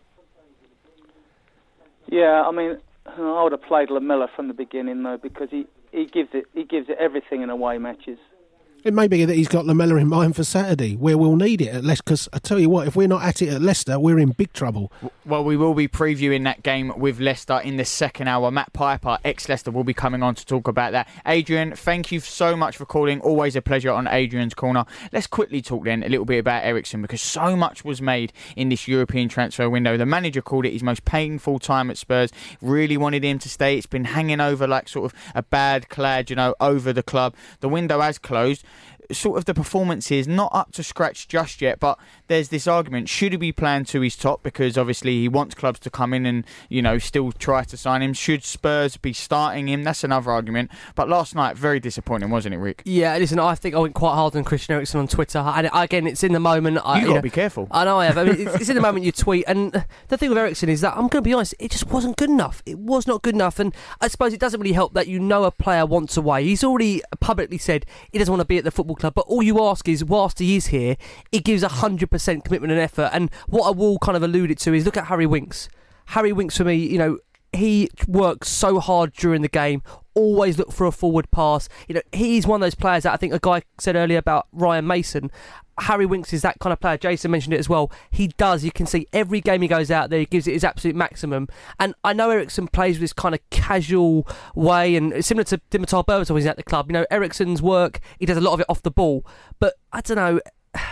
Yeah, I mean, I would have played Lamela from the beginning though, because he gives it everything in away matches. It may be that he's got Lamela in mind for Saturday, where we'll need it at Leicester. Because I tell you what, if we're not at it at Leicester, we're in big trouble. Well, we will be previewing that game with Leicester in the second hour. Matt Piper, ex-Leicester, will be coming on to talk about that. Adrian, thank you so much for calling. Always a pleasure on Adrian's Corner. Let's quickly talk then a little bit about Eriksen, because so much was made in this European transfer window. The manager called it his most painful time at Spurs. Really wanted him to stay. It's been hanging over like sort of a bad cloud, over the club. The window has closed. Sort of the performance is not up to scratch just yet, but there's this argument, should he be playing to his top, because obviously he wants clubs to come in and still try to sign him. Should Spurs be starting him? That's another argument. But last night, very disappointing, wasn't it, Rick? Yeah, listen, I think I went quite hard on Christian Eriksen on Twitter, and again, it's in the moment. You've got to be careful. I know I have. I mean, it's in the moment you tweet, and the thing with Eriksen is that, I'm going to be honest, it just wasn't good enough. It was not good enough, and I suppose it doesn't really help that a player wants away. He's already publicly said he doesn't want to be at the football club, but all you ask is, whilst he is here, he gives 100% commitment and effort. And what I will kind of allude it to is, look at Harry Winks. Harry Winks, for me, he works so hard during the game, always look for a forward pass. He's one of those players that I think a guy said earlier about Ryan Mason. Harry Winks is that kind of player. Jason mentioned it as well. He does. You can see every game he goes out there, he gives it his absolute maximum. And I know Eriksen plays with this kind of casual way, and it's similar to Dimitar Berbatov when he's at the club. Eriksen's work, he does a lot of it off the ball. But I don't know,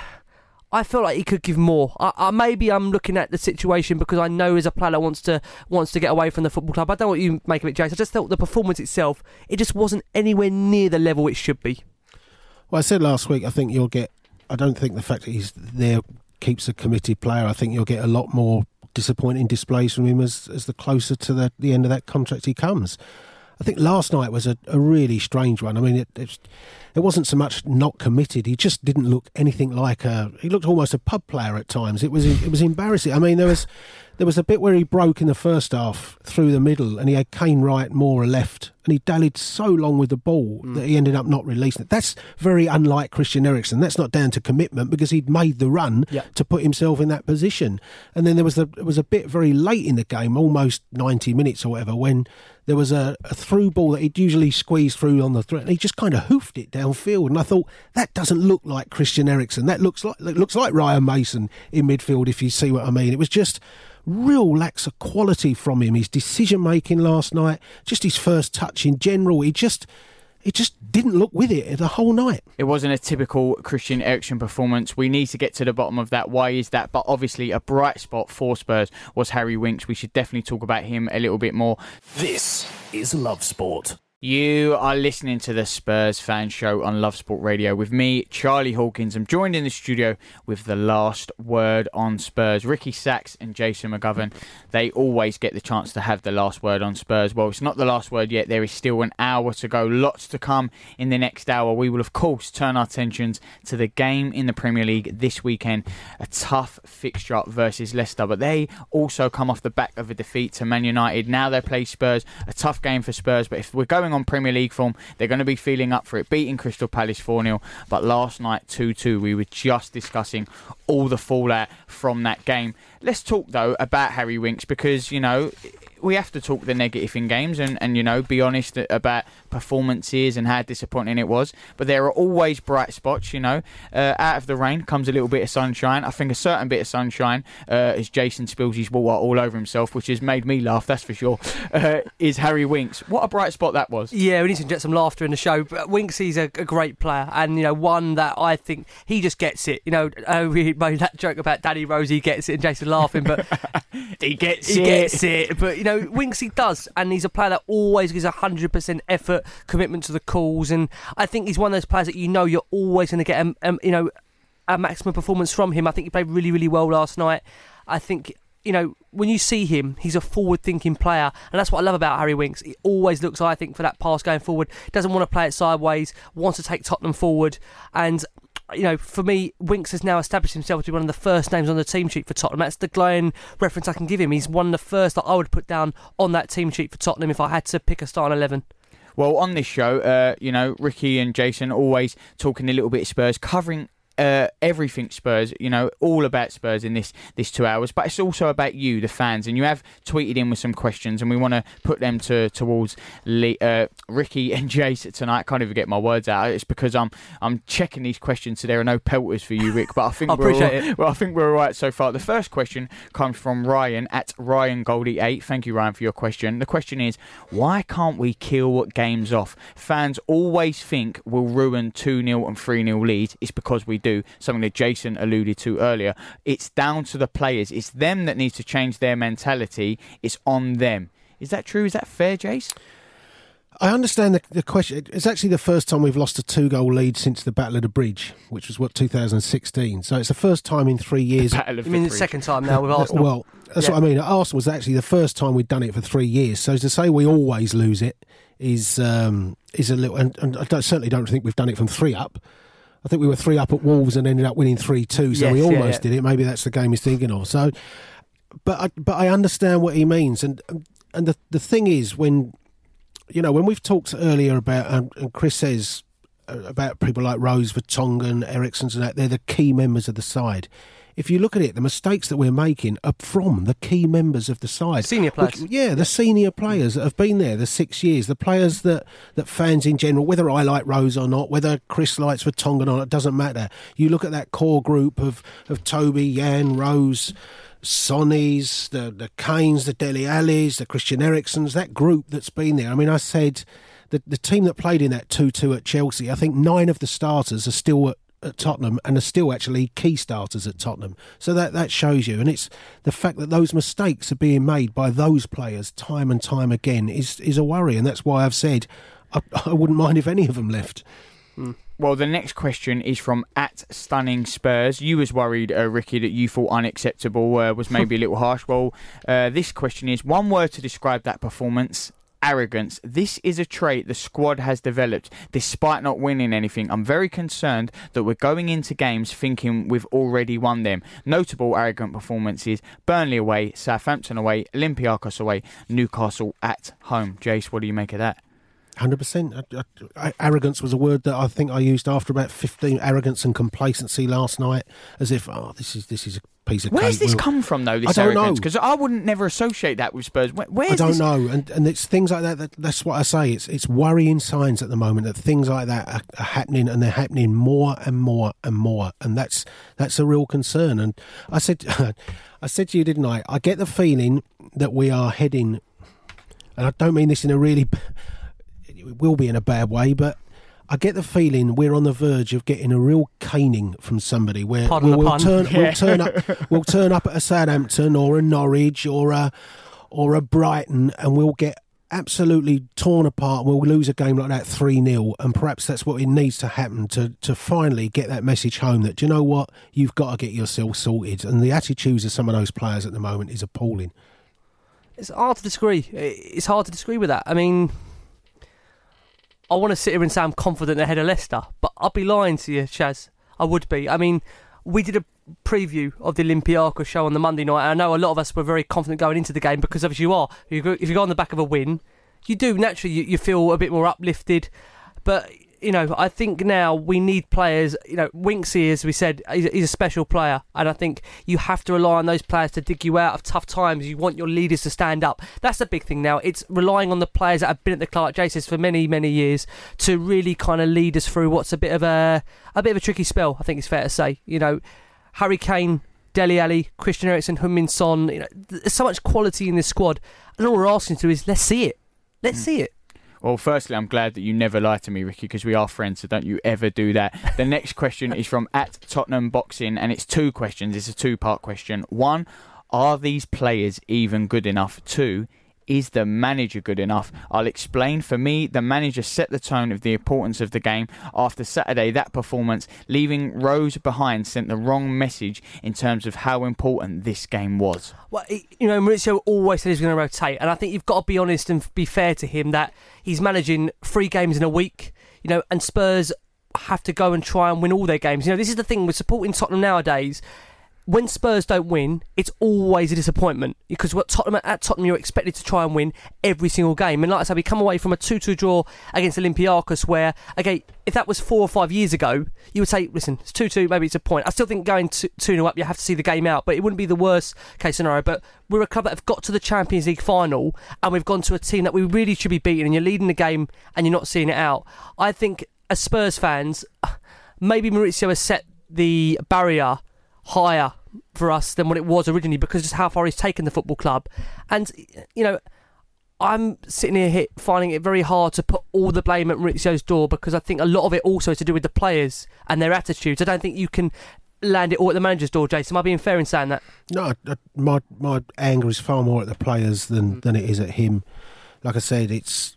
I feel like he could give more. Maybe I'm looking at the situation because I know he's a player that wants to get away from the football club. I don't know what you make of it, Jason. I just felt the performance itself, it just wasn't anywhere near the level it should be. Well, I said last week, I don't think the fact that he's there keeps a committed player. I think you'll get a lot more disappointing displays from him as the closer to the end of that contract he comes. I think last night was a really strange one. I mean, it wasn't so much not committed. He just didn't look anything like he looked almost a pub player at times. It was embarrassing. I mean, there was a bit where he broke in the first half through the middle, and he had Kane right, Moura left, and he dallied so long with the ball that he ended up not releasing it. That's very unlike Christian Eriksen. That's not down to commitment, because he'd made the run to put himself in that position. And then there was a bit very late in the game, almost 90 minutes or whatever, when there was a through ball that he'd usually squeeze through on the threat, and he just kind of hoofed it downfield. And I thought, that doesn't look like Christian Eriksen. That looks like Ryan Mason in midfield, if you see what I mean. It was just real lacks of quality from him. His decision making last night, just his first touch in general, he just didn't look with it the whole night. It wasn't a typical Christian Eriksen performance. We need to get to the bottom of that. Why is that? But obviously a bright spot for Spurs was Harry Winks. We should definitely talk about him a little bit more. This is Love Sport. You are listening to the Spurs Fan Show on Love Sport Radio with me, Charlie Hawkins. I'm joined in the studio with the last word on Spurs. Ricky Sachs and Jason McGovern, they always get the chance to have the last word on Spurs. Well, it's not the last word yet. There is still an hour to go. Lots to come in the next hour. We will, of course, turn our attentions to the game in the Premier League this weekend. A tough fixture versus Leicester, but they also come off the back of a defeat to Man United. Now they play Spurs. A tough game for Spurs, but if we're going on Premier League form, they're going to be feeling up for it, beating Crystal Palace 4-0, but last night 2-2. We were just discussing all the fallout from that game. Let's talk though about Harry Winks, because we have to talk the negative in games and be honest about performances and how disappointing it was. But there are always bright spots, out of the rain comes a little bit of sunshine. I think a certain bit of sunshine, as Jason spills his water all over himself, which has made me laugh, that's for sure, is Harry Winks. What a bright spot that was. Yeah, we need to get some laughter in the show. But Winks, he's a great player, and one that I think he just gets it. We made that joke about Danny Rose, he gets it, and Jason laughing, but he gets it. But Winks, he does, and he's a player that always gives 100% effort, commitment to the calls, and I think he's one of those players that you're always going to get a maximum performance from him. I think he played really, really well last night. I think when you see him, he's a forward-thinking player, and that's what I love about Harry Winks. He always looks, I think, for that pass going forward. Doesn't want to play it sideways, wants to take Tottenham forward, and for me, Winks has now established himself to be one of the first names on the team sheet for Tottenham. That's the glowing reference I can give him. He's one of the first that I would put down on that team sheet for Tottenham if I had to pick a starting 11. Well, on this show, Ricky and Jason always talking a little bit of Spurs, covering everything Spurs, all about Spurs in this 2 hours, but it's also about you, the fans, and you have tweeted in with some questions, and we want to put them towards Ricky and Jace tonight. I can't even get my words out. It's because I'm checking these questions, so there are no pelters for you, Rick. But I think I think we're all right so far. The first question comes from Ryan at RyanGoldie8. Thank you, Ryan, for your question. The question is, why can't we kill games off? Fans always think we'll ruin 2-0 and 3-0 leads. It's because we do. Something that Jason alluded to earlier. It's down to the players. It's them that need to change their mentality. It's on them. Is that true? Is that fair, Jace? I understand the question. It's actually the first time we've lost a 2-goal lead since the Battle of the Bridge, which was 2016. So it's the first time in 3 years. You mean the second time now with Arsenal? Well, that's what I mean. Arsenal was actually the first time we'd done it for 3 years. So to say we always lose it is a little. And I certainly don't think we've done it from 3 up. I think we were 3 up at Wolves and ended up winning 3-2, so we almost did it. Maybe that's the game he's thinking of. So, but I understand what he means, and the thing is, when we've talked earlier about, and Chris says about people like Rose, Vertonghen, Eriksen, and that, they're the key members of the side. If you look at it, the mistakes that we're making are from the key members of the side. Senior players. The senior players that have been there the 6 years, the players that fans in general, whether I like Rose or not, whether Chris likes Vertonghen or not, it doesn't matter. You look at that core group of Toby, Jan, Rose, Sonny's, the Kanes, the Dele Allis, the Christian Eriksens, that group that's been there. I mean, I said the team that played in that 2-2 at Chelsea, I think 9 of the starters are still at Tottenham and are still actually key starters at Tottenham. So that shows you. And it's the fact that those mistakes are being made by those players time and time again is a worry. And that's why I've said I wouldn't mind if any of them left. Well, the next question is from @StunningSpurs. You was worried, Ricky, that you thought unacceptable was maybe a little harsh. Well, this question is, one word to describe that performance: arrogance. This is a trait the squad has developed despite not winning anything. I'm very concerned that we're going into games thinking we've already won them. Notable arrogant performances: Burnley away, Southampton away, Olympiacos away, Newcastle at home. Jace, what do you make of that? 100%. Arrogance was a word that I think I used after about 15. Arrogance and complacency last night, as if this is a piece of cake. Where's this come from, though? This arrogance, because I wouldn't never associate that with Spurs. I don't know, and it's things like that. That's what I say. It's worrying signs at the moment that things like that are happening, and they're happening more and more and more, and that's a real concern. And I said to you, didn't I? I get the feeling that we are heading, and I don't mean this in a really. It will be in a bad way, but I get the feeling we're on the verge of getting a real caning from somebody where we'll turn up at a Southampton or a Norwich or a Brighton, and we'll get absolutely torn apart. We'll lose a game like that 3-0, and perhaps that's what it needs to happen to finally get that message home that, do you know what, you've got to get yourself sorted. And the attitudes of some of those players at the moment is appalling. It's hard to disagree. It's hard to disagree with that. I mean, I want to sit here and say I'm confident ahead of Leicester, but I'll be lying to you, Chaz. I would be. I mean, we did a preview of the Olympiacos show on the Monday night, and I know a lot of us were very confident going into the game because, obviously, if you go on the back of a win, you do naturally you feel a bit more uplifted. But I think now we need players. Winksy, as we said, he's a special player, and I think you have to rely on those players to dig you out of tough times. You want your leaders to stand up. That's the big thing now. It's relying on the players that have been at the club, like Jay says, for many, many years, to really kind of lead us through what's a bit of a tricky spell. I think it's fair to say. Harry Kane, Dele Alli, Christian Eriksen, Heung-min Son. There's so much quality in this squad, and all we're asking to do is let's see it. Let's see it. Well, firstly, I'm glad that you never lie to me, Ricky, because we are friends, so don't you ever do that. The next question is from @TottenhamBoxing, and it's 2 questions. It's a 2-part question. 1, are these players even good enough? 2, is the manager good enough? I'll explain. For me, the manager set the tone of the importance of the game. After Saturday, that performance, leaving Rose behind, sent the wrong message in terms of how important this game was. Well, Maurizio always said he's going to rotate, and I think you've got to be honest and be fair to him that he's managing 3 games in a week, and Spurs have to go and try and win all their games. You know, this is the thing with supporting Tottenham nowadays. When Spurs don't win, it's always a disappointment because at Tottenham you're expected to try and win every single game. And like I said, we come away from a 2-2 draw against Olympiacos where, okay, if that was 4 or 5 years ago, you would say, listen, it's 2-2, maybe it's a point. I still think going 2-0 up, you have to see the game out, but it wouldn't be the worst case scenario. But we're a club that have got to the Champions League final and we've gone to a team that we really should be beating, and you're leading the game and you're not seeing it out. I think as Spurs fans, maybe Maurizio has set the barrier higher for us than what it was originally because of how far he's taken the football club. And, you know, I'm sitting here finding it very hard to put all the blame at Maurizio's door because I think a lot of it also is to do with the players and their attitudes. I don't think you can land it all at the manager's door, Jason. Am I being fair in saying that? No, my anger is far more at the players than it is at him. Like I said, it's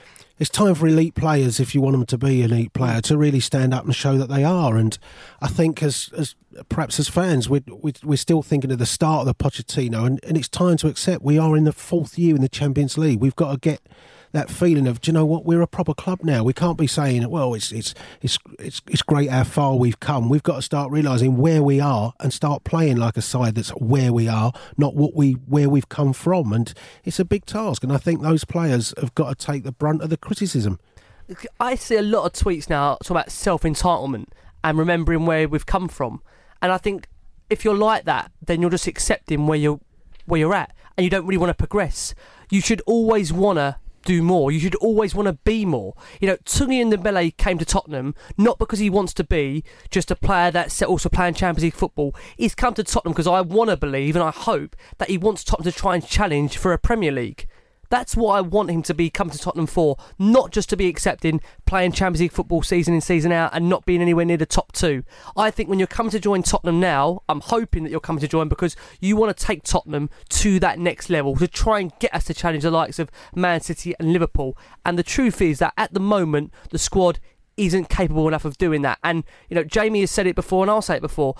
time for elite players, if you want them to be an elite player, to really stand up and show that they are. And I think as perhaps as fans, we're still thinking of the start of the Pochettino, and it's time to accept we are in the 4th year in the Champions League. We've got to get that feeling of, do you know what, we're a proper club now. We can't be saying, well, it's great how far we've come. We've got to start realising where we are and start playing like a side that's where we are, not where we've come from. And it's a big task, and I think those players have got to take the brunt of the criticism. I see a lot of tweets now talking about self-entitlement and remembering where we've come from. And I think if you're like that, then you're just accepting where you're at, and you don't really want to progress. You should always want to do more. You should always want to be more. You know, Tanguy Ndombele came to Tottenham not because he wants to be just a player that's also playing Champions League football. He's come to Tottenham because I want to believe and I hope that he wants Tottenham to try and challenge for a Premier League. That's what I want him to be come to Tottenham for, not just to be accepting playing Champions League football season in, season out and not being anywhere near the top 2. I think when you're coming to join Tottenham now, I'm hoping that you're coming to join because you want to take Tottenham to that next level, to try and get us to challenge the likes of Man City and Liverpool. And the truth is that at the moment, the squad isn't capable enough of doing that. And, you know, Jamie has said it before and I'll say it before.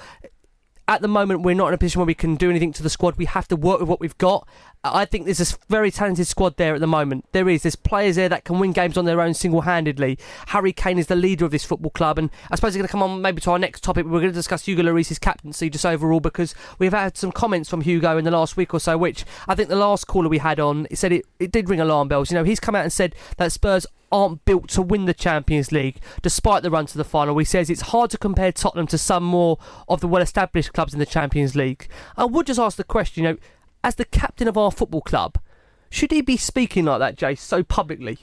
At the moment, we're not in a position where we can do anything to the squad. We have to work with what we've got. I think there's a very talented squad there at the moment. There's players there that can win games on their own single-handedly. Harry Kane is the leader of this football club, and I suppose it's going to come on maybe to our next topic. We're going to discuss Hugo Lloris's captaincy just overall because we've had some comments from Hugo in the last week or so, which I think the last caller we had on, it said it did ring alarm bells. You know, he's come out and said that Spurs aren't built to win the Champions League despite the run to the final. He says it's hard to compare Tottenham to some more of the well-established clubs in the Champions League. I would just ask the question, you know, as the captain of our football club, should he be speaking like that, Jace, so publicly?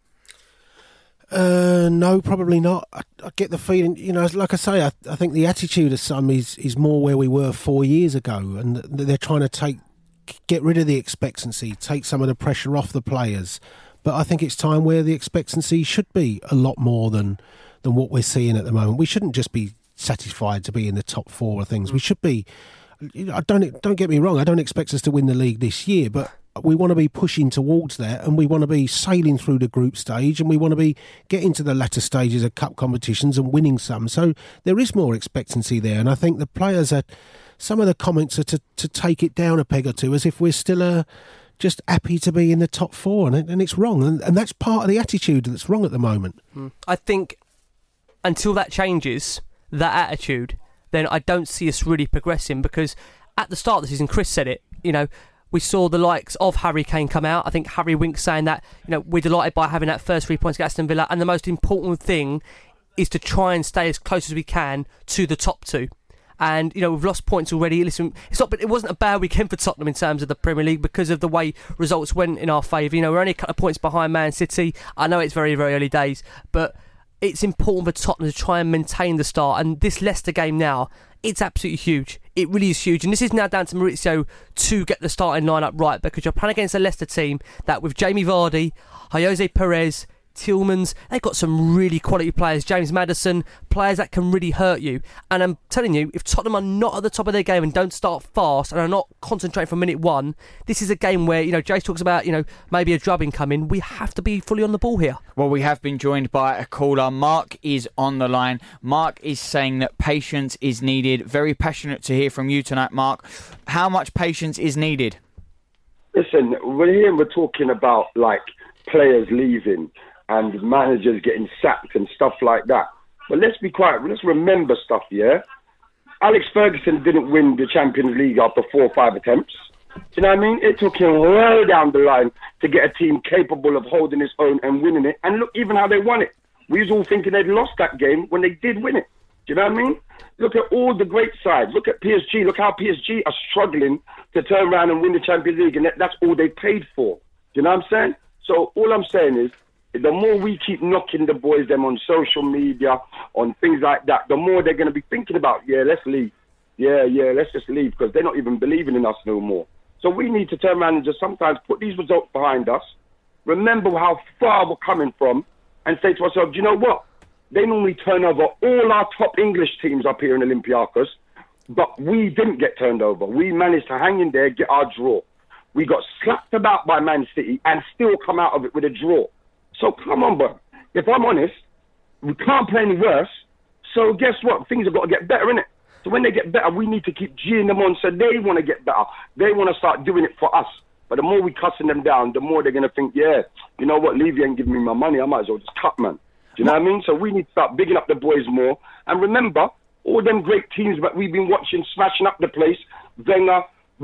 No, probably not. I get the feeling, you know, like I say, I think the attitude of some is more where we were 4 years ago, and they're trying to get rid of the expectancy, take some of the pressure off the players. But I think it's time where the expectancy should be a lot more than what we're seeing at the moment. We shouldn't just be satisfied to be in the top 4 of things. We should be. You know, don't get me wrong. I don't expect us to win the league this year, but we want to be pushing towards that, and we want to be sailing through the group stage, and we want to be getting to the latter stages of cup competitions and winning some. So there is more expectancy there, and I think the players some of the comments are to take it down a peg or two, as if we're still just happy to be in the top 4, and it's wrong, and that's part of the attitude that's wrong at the moment. I think until that changes, that attitude, then I don't see us really progressing, because at the start of the season, Chris said it, you know, we saw the likes of Harry Kane come out. I think Harry Winks saying that, you know, we're delighted by having that first 3 points against Aston Villa, and the most important thing is to try and stay as close as we can to the top 2. And, you know, we've lost points already. Listen, it wasn't a bad weekend for Tottenham in terms of the Premier League because of the way results went in our favour. You know, we're only a couple of points behind Man City. I know it's very, very early days, but it's important for Tottenham to try and maintain the start. And this Leicester game now, it's absolutely huge. It really is huge. And this is now down to Maurizio to get the starting lineup right, because you're playing against a Leicester team that with Jamie Vardy, Jose Perez, Tielemans, they've got some really quality players. James Maddison, players that can really hurt you. And I'm telling you, if Tottenham are not at the top of their game and don't start fast and are not concentrating from minute 1, this is a game where, you know, Jace talks about, you know, maybe a drubbing coming. We have to be fully on the ball here. Well, we have been joined by a caller. Mark is on the line. Mark is saying that patience is needed. Very passionate to hear from you tonight, Mark. How much patience is needed? Listen, we're talking about, like, players leaving and managers getting sacked and stuff like that. But let's be quiet. Let's remember stuff, yeah? Alex Ferguson didn't win the Champions League after 4 or 5 attempts. Do you know what I mean? It took him well down the line to get a team capable of holding its own and winning it. And look, even how they won it. We was all thinking they'd lost that game when they did win it. Do you know what I mean? Look at all the great sides. Look at PSG. Look how PSG are struggling to turn around and win the Champions League. And that's all they paid for. Do you know what I'm saying? So all I'm saying is, the more we keep knocking the boys them on social media, on things like that, the more they're going to be thinking about, let's leave. Let's just leave, because they're not even believing in us no more. So we need to turn around and just sometimes put these results behind us, remember how far we're coming from, and say to ourselves, you know what? They normally turn over all our top English teams up here in Olympiacos, but we didn't get turned over. We managed to hang in there, get our draw. We got slapped about by Man City and still come out of it with a draw. So come on, bro. If I'm honest, we can't play any worse. So guess what? Things have got to get better, innit? So when they get better, we need to keep geeing them on so they want to get better. They want to start doing it for us. But the more we cussing them down, the more they're going to think, you know what, Levy ain't giving me my money. I might as well just cut, man. Do you know what I mean? So we need to start bigging up the boys more. And remember, all them great teams that we've been watching smashing up the place, Wenger,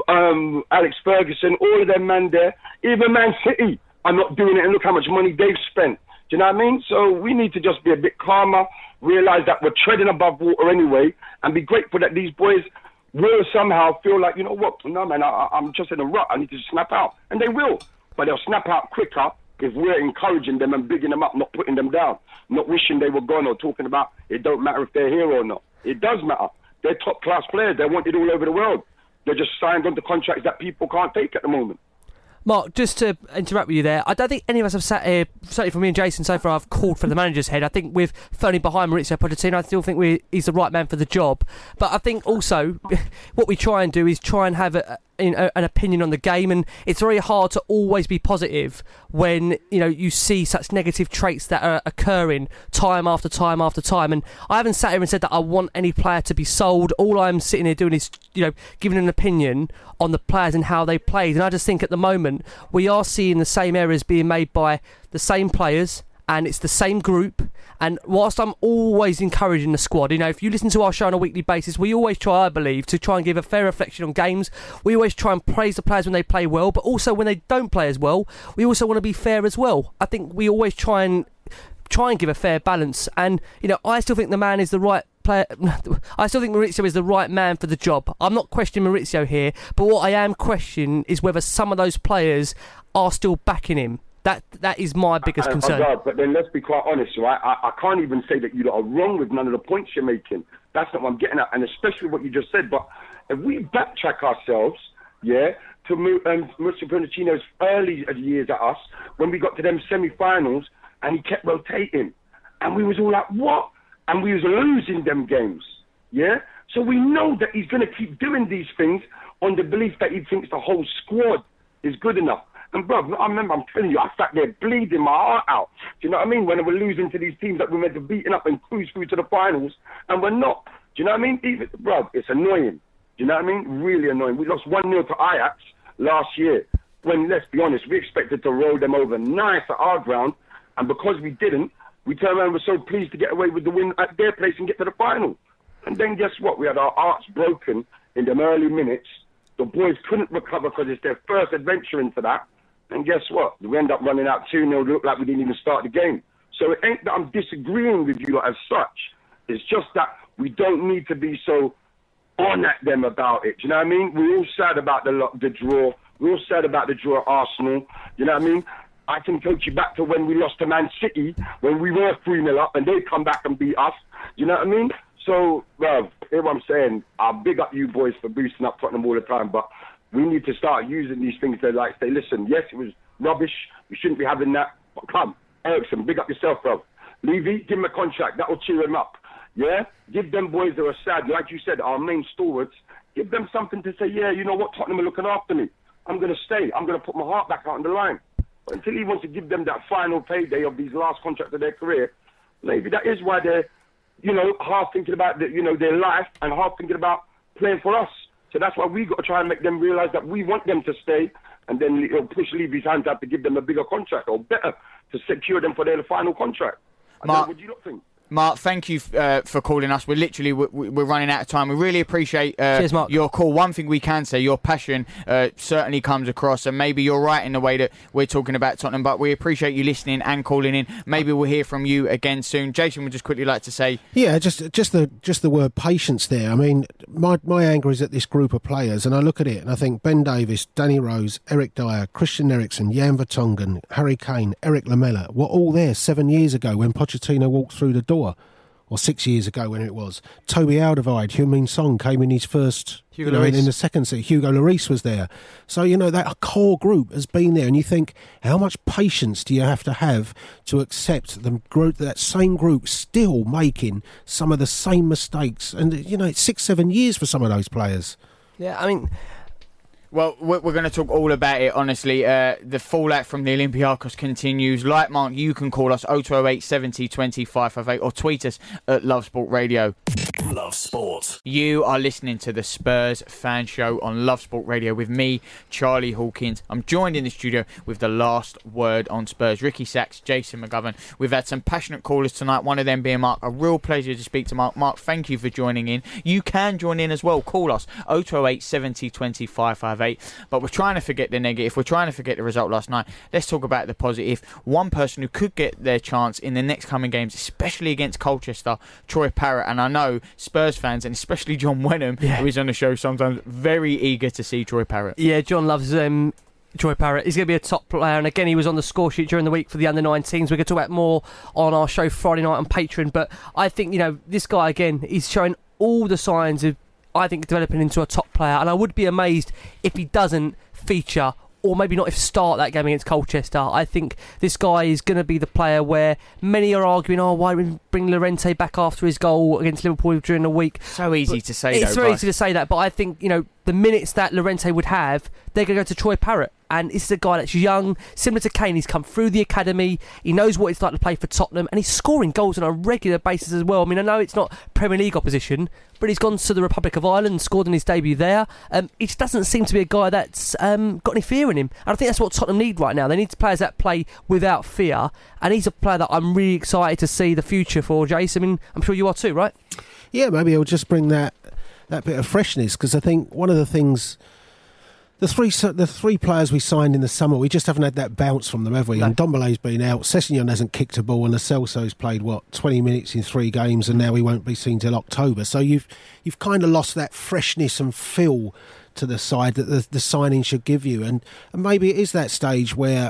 Alex Ferguson, all of them, man, there, even Man City are not doing it, and look how much money they've spent. Do you know what I mean? So we need to just be a bit calmer, realise that we're treading above water anyway, and be grateful that these boys will somehow feel like, you know what, no, man, I'm just in a rut, I need to snap out. And they will, but they'll snap out quicker if we're encouraging them and bigging them up, not putting them down, not wishing they were gone or talking about it don't matter if they're here or not. It does matter. They're top-class players. They're wanted all over the world. They're just signed onto contracts that people can't take at the moment. Mark, just to interrupt with you there, I don't think any of us have sat here, certainly for me and Jason so far, I've called for the manager's head. I think with firmly behind Maurizio Pochettino, I still think he's the right man for the job. But I think also what we try and do is try and have an opinion on the game, and it's very hard to always be positive when you see such negative traits that are occurring time after time after time. And I haven't sat here and said that I want any player to be sold. All I'm sitting here doing is giving an opinion on the players and how they played. And I just think at the moment we are seeing the same errors being made by the same players, and it's the same group. And whilst I'm always encouraging the squad, if you listen to our show on a weekly basis, we always try, I believe, to try and give a fair reflection on games. We always try and praise the players when they play well, but also when they don't play as well, we also want to be fair as well. I think we always try and give a fair balance. And I still think the man is the right player. I still think Maurizio is the right man for the job. I'm not questioning Maurizio here, but what I am questioning is whether some of those players are still backing him. That is my biggest concern. God, but then let's be quite honest, right? I can't even say that you are wrong with none of the points you're making. That's not what I'm getting at, and especially what you just said. But if we backtrack ourselves, to Maurizio Pochettino's early years at us, when we got to them semi-finals, and he kept rotating, and we was all like, what? And we was losing them games, So we know that he's going to keep doing these things on the belief that he thinks the whole squad is good enough. And bro, I remember, I'm telling you, I sat there bleeding my heart out. Do you know what I mean? When we're losing to these teams that we're meant to beating up and cruise through to the finals, and we're not. Do you know what I mean? It's annoying. Do you know what I mean? Really annoying. We lost 1-0 to Ajax last year, when, let's be honest, we expected to roll them over nice at our ground, and because we didn't, we turned around and were so pleased to get away with the win at their place and get to the final. And then guess what? We had our hearts broken in them early minutes. The boys couldn't recover because it's their first adventure into that. And guess what? We end up running out 2-0. Look like we didn't even start the game. So it ain't that I'm disagreeing with you as such. It's just that we don't need to be so on at them about it. Do you know what I mean? We're all sad about the draw. We're all sad about the draw at Arsenal. You know what I mean? I can take you back to when we lost to Man City, when we were 3-0 up and they come back and beat us. You know what I mean? So, bruv, hear what I'm saying? I big up you boys for boosting up Tottenham all the time, but we need to start using these things to say, listen, yes, it was rubbish. We shouldn't be having that. But come, Ericsson, big up yourself, bro. Levy, give him a contract. That will cheer him up. Give them boys that are sad, like you said, our main stalwarts, give them something to say, you know what, Tottenham are looking after me. I'm going to stay. I'm going to put my heart back out on the line. But until he wants to give them that final payday of these last contracts of their career, maybe that is why they're, half thinking about their life and half thinking about playing for us. So that's why we've got to try and make them realise that we want them to stay, and then push Levy's hands out to give them a bigger contract, or better, to secure them for their final contract. Mark, what do you not think? Mark, thank you for calling us. We're running out of time. We really appreciate Cheers, Mark. your call. One thing we can say, your passion certainly comes across, and maybe you're right in the way that we're talking about Tottenham, but we appreciate you listening and calling in. Maybe we'll hear from you again soon. Jason would just quickly like to say... Yeah, just the word patience there. I mean, my anger is at this group of players, and I look at it and I think Ben Davies, Danny Rose, Eric Dyer, Christian Eriksen, Jan Vertonghen, Harry Kane, Eric Lamela were all there 7 years ago when Pochettino walked through the door. Or 6 years ago when it was. Toby Alderweireld, Heung-min Son came in his first, in the second season. Hugo Lloris was there. So, that core group has been there. And you think, how much patience do you have to accept that same group still making some of the same mistakes? And, it's 6-7 years for some of those players. Yeah, I mean... Well, we're going to talk all about it, honestly. The fallout from the Olympiacos continues. Like Mark, you can call us 0208 70 20 558 or tweet us at Love Sport Radio. Love Sport. You are listening to the Spurs Fan Show on Love Sport Radio with me, Charlie Hawkins. I'm joined in the studio with the last word on Spurs, Ricky Sachs, Jason McGovern. We've had some passionate callers tonight, one of them being Mark. A real pleasure to speak to Mark. Mark, thank you for joining in. You can join in as well. Call us 0208 70 20 558. But we're trying to forget the negative. We're trying to forget the result last night. Let's talk about the positive. One person who could get their chance in the next coming games, especially against Colchester, Troy Parrott. And I know Spurs fans, and especially John Wenham, who is on the show sometimes, very eager to see Troy Parrott. Yeah, John loves Troy Parrott. He's going to be a top player, and again, he was on the score sheet during the week for the under-19s. We're going to talk about more on our show Friday night on Patreon. But I think, this guy, again, he's showing all the signs of, I think, developing into a top player, and I would be amazed if he doesn't feature, or maybe not if start that game against Colchester. I think this guy is going to be the player where many are arguing, why didn't we bring Llorente back after his goal against Liverpool during the week? So easy to say, It's very easy to say that, but I think, the minutes that Llorente would have, they're going to go to Troy Parrott. And this is a guy that's young, similar to Kane. He's come through the academy. He knows what it's like to play for Tottenham, and he's scoring goals on a regular basis as well. I mean, I know it's not Premier League opposition, but he's gone to the Republic of Ireland and scored in his debut there. He just doesn't seem to be a guy that's got any fear in him. And I think that's what Tottenham need right now. They need players that play without fear, and he's a player that I'm really excited to see the future for, Jace. I mean, I'm sure you are too, right? Yeah, maybe he'll just bring that bit of freshness, because I think one of the things... The three players we signed in the summer, we just haven't had that bounce from them, have we? No. And Ndombele's been out, Sessegnon hasn't kicked a ball, and Lo Celso's played 20 minutes in 3 games, and now he won't be seen till October. So you've kind of lost that freshness and feel to the side that the signing should give you, and maybe it is that stage where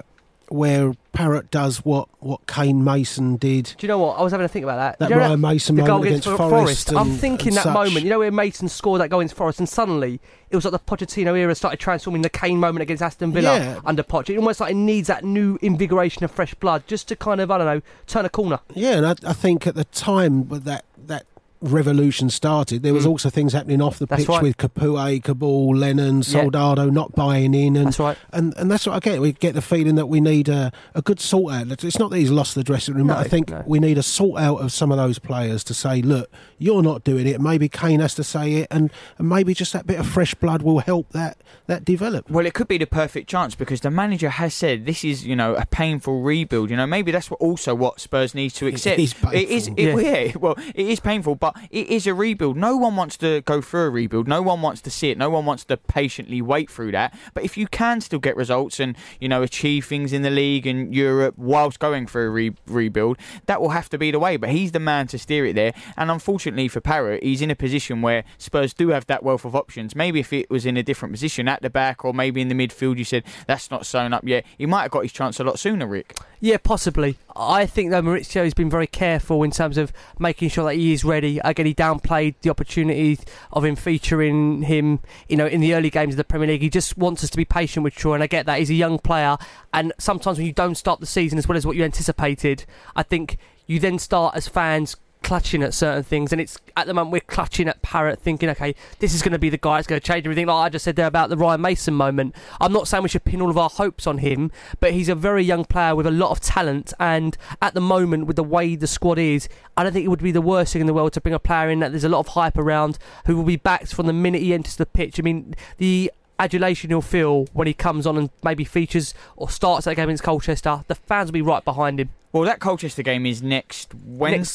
Parrott does what Kane Mason did. Do you know what? I was having to think about that. Ryan Mason moment against Forest. I'm thinking that moment, where Mason scored that goal against Forest, and suddenly it was like the Pochettino era started transforming the Kane moment against Aston Villa under Poch. It almost like it needs that new invigoration of fresh blood just to kind of, turn a corner. Yeah, and I think at the time with that revolution started, there was also things happening off the pitch with Capoue, Cabal, Lennon, Soldado not buying in, and that's right. And that's what I get. We get the feeling that we need a good sort out. It's not that he's lost the dressing room, but I think we need a sort out of some of those players to say, look, you're not doing it. Maybe Kane has to say it, and maybe just that bit of fresh blood will help that develop. Well, it could be the perfect chance, because the manager has said this is, a painful rebuild. Maybe that's what Spurs needs to accept. It is painful, but it is a rebuild. No one wants to go through a rebuild. No one wants to see it. No one wants to patiently wait through that. But if you can still get results and, achieve things in the league and Europe whilst going through a rebuild, that will have to be the way. But he's the man to steer it there. And unfortunately for Parrott, he's in a position where Spurs do have that wealth of options. Maybe if it was in a different position at the back, or maybe in the midfield, you said that's not sewn up yet, he might have got his chance a lot sooner, Rick. Yeah, possibly. I think though Maurizio has been very careful in terms of making sure that he is ready. Again, he downplayed the opportunity of him featuring him, in the early games of the Premier League. He just wants us to be patient with Troy, and I get that. He's a young player, and sometimes when you don't start the season as well as what you anticipated, I think you then start as fans clutching at certain things, and it's at the moment we're clutching at Parrott, thinking, okay, this is going to be the guy that's going to change everything. Like I just said there about the Ryan Mason moment, I'm not saying we should pin all of our hopes on him, but he's a very young player with a lot of talent, and at the moment with the way the squad is, I don't think it would be the worst thing in the world to bring a player in that there's a lot of hype around, who will be backed from the minute he enters the pitch. I mean, the adulation he'll feel when he comes on and maybe features or starts that game against Colchester, the fans will be right behind him. Well, that Colchester game is next Wednesday.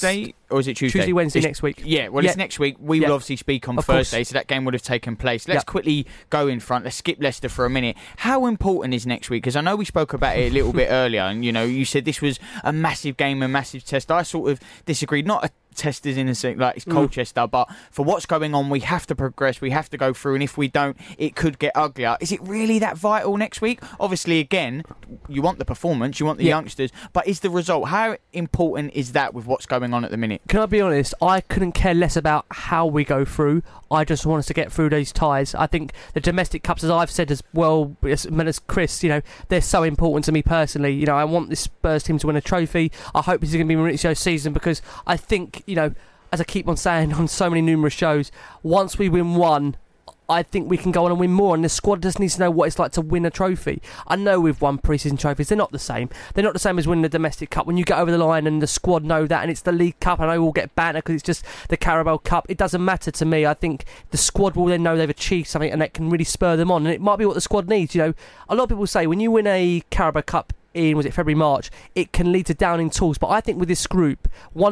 or is it Tuesday? Tuesday, Wednesday next week. Yeah, well, it's next week. We will obviously speak on Thursday, so that game would have taken place. Let's quickly go in front. Let's skip Leicester for a minute. How important is next week? Because I know we spoke about it a little bit earlier, and you said this was a massive game, a massive test. I sort of disagreed. Not a test as in a sense like it's Colchester, but for what's going on, we have to progress, we have to go through, and if we don't, it could get uglier. Is it really that vital next week? Obviously, again, you want the performance, you want the youngsters, but is the result, how important is that with what's going on at the minute? Can I be honest? I couldn't care less about how we go through. I just want us to get through these ties. I think the domestic cups, as I've said as well as Chris, they're so important to me personally. I want this Spurs team to win a trophy. I hope this is going to be Maurizio's season, because I think, as I keep on saying on so many numerous shows, once we win one, I think we can go on and win more, and the squad just needs to know what it's like to win a trophy. I know we've won pre-season trophies, they're not the same. They're not the same as winning the domestic cup. When you get over the line and the squad know that, and it's the League Cup, and I will get banter because it's just the Carabao Cup, it doesn't matter to me. I think the squad will then know they've achieved something, and that can really spur them on, and it might be what the squad needs. A lot of people say when you win a Carabao Cup in February, March, it can lead to downing tools, but I think with this group,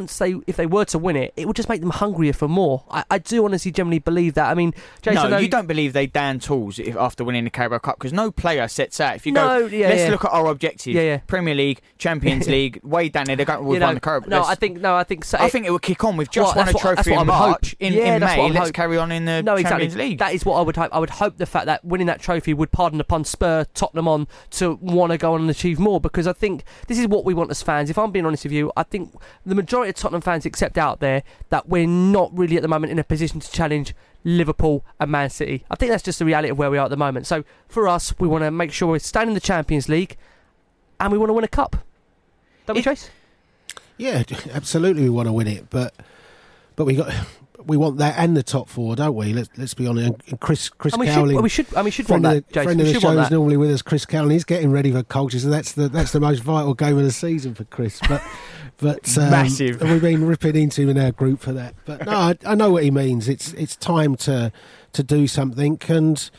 if they were to win it would just make them hungrier for more. I do honestly generally believe that. I mean, Jason, you don't believe they down tools after winning the Carabao Cup, because no player sets out. If you let's look at our objectives, Premier League, Champions League, way down there, they're going to win the Carabao. I think so. I think it would kick on. We've just won a trophy in March. In May, let's carry on in the Champions League. That is what I would hope. I would hope the fact that winning that trophy would, pardon the pun, spur Tottenham on to want to go on and achieve more, because I think this is what we want as fans. If I'm being honest with you, I think the majority of Tottenham fans accept out there that we're not really at the moment in a position to challenge Liverpool and Man City. I think that's just the reality of where we are at the moment. So for us, we want to make sure we're staying in the Champions League, and we want to win a cup. Don't we, Trace? Yeah, absolutely, we want to win it, but we want that and the top four, don't we? Let's be honest. And Chris Cowling, we should want that, Jason. Friend of the show is normally with us, Chris Cowling. He's getting ready for Colchester. That's the most vital game of the season for Chris. But massive. We've been ripping into him in our group for that. But no, I know what he means. It's time to do something. And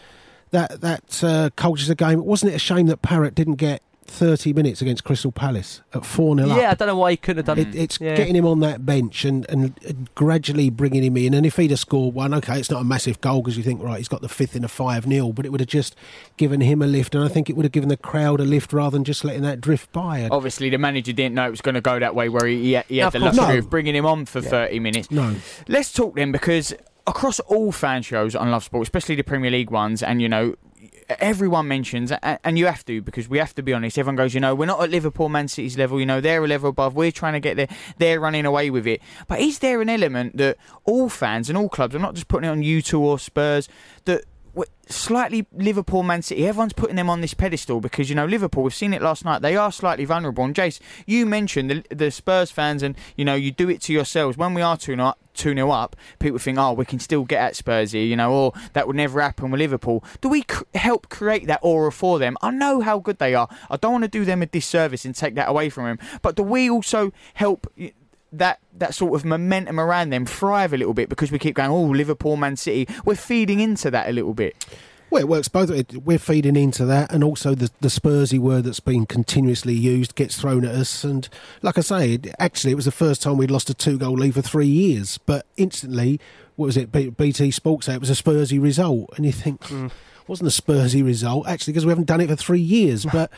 that Colchester game, wasn't it a shame that Parrott didn't get 30 minutes against Crystal Palace at 4-0 up? Yeah, I don't know why he couldn't have done it. It's getting him on that bench and gradually bringing him in. And if he'd have scored one, okay, it's not a massive goal because you think, right, he's got the fifth in a 5-0, but it would have just given him a lift, and I think it would have given the crowd a lift rather than just letting that drift by. Obviously, the manager didn't know it was going to go that way, where he had the luxury of bringing him on for 30 minutes. No. Let's talk then, because across all fan shows on Love Sport, especially the Premier League ones, and everyone mentions, and you have to, because we have to be honest, everyone goes, we're not at Liverpool, Man City's level, they're a level above, we're trying to get there, they're running away with it. But is there an element that all fans and all clubs, I'm not just putting it on U2 or Spurs, that slightly Liverpool, Man City, everyone's putting them on this pedestal because, Liverpool, we've seen it last night, they are slightly vulnerable. And Jace, you mentioned the Spurs fans, and, you do it to yourselves. When we are 2-0 up, people think, we can still get at Spurs here, or that would never happen with Liverpool. Do we help create that aura for them? I know how good they are. I don't want to do them a disservice and take that away from them. But do we also help that sort of momentum around them thrive a little bit, because we keep going, Liverpool, Man City? We're feeding into that a little bit. Well, it works both ways. We're feeding into that, and also the Spursy word that's been continuously used gets thrown at us. And like I say, it was the first time we'd lost a 2-goal lead for 3 years. But instantly, what was it? BT Sports say it was a Spursy result, and you think, wasn't a Spursy result actually, because we haven't done it for 3 years. But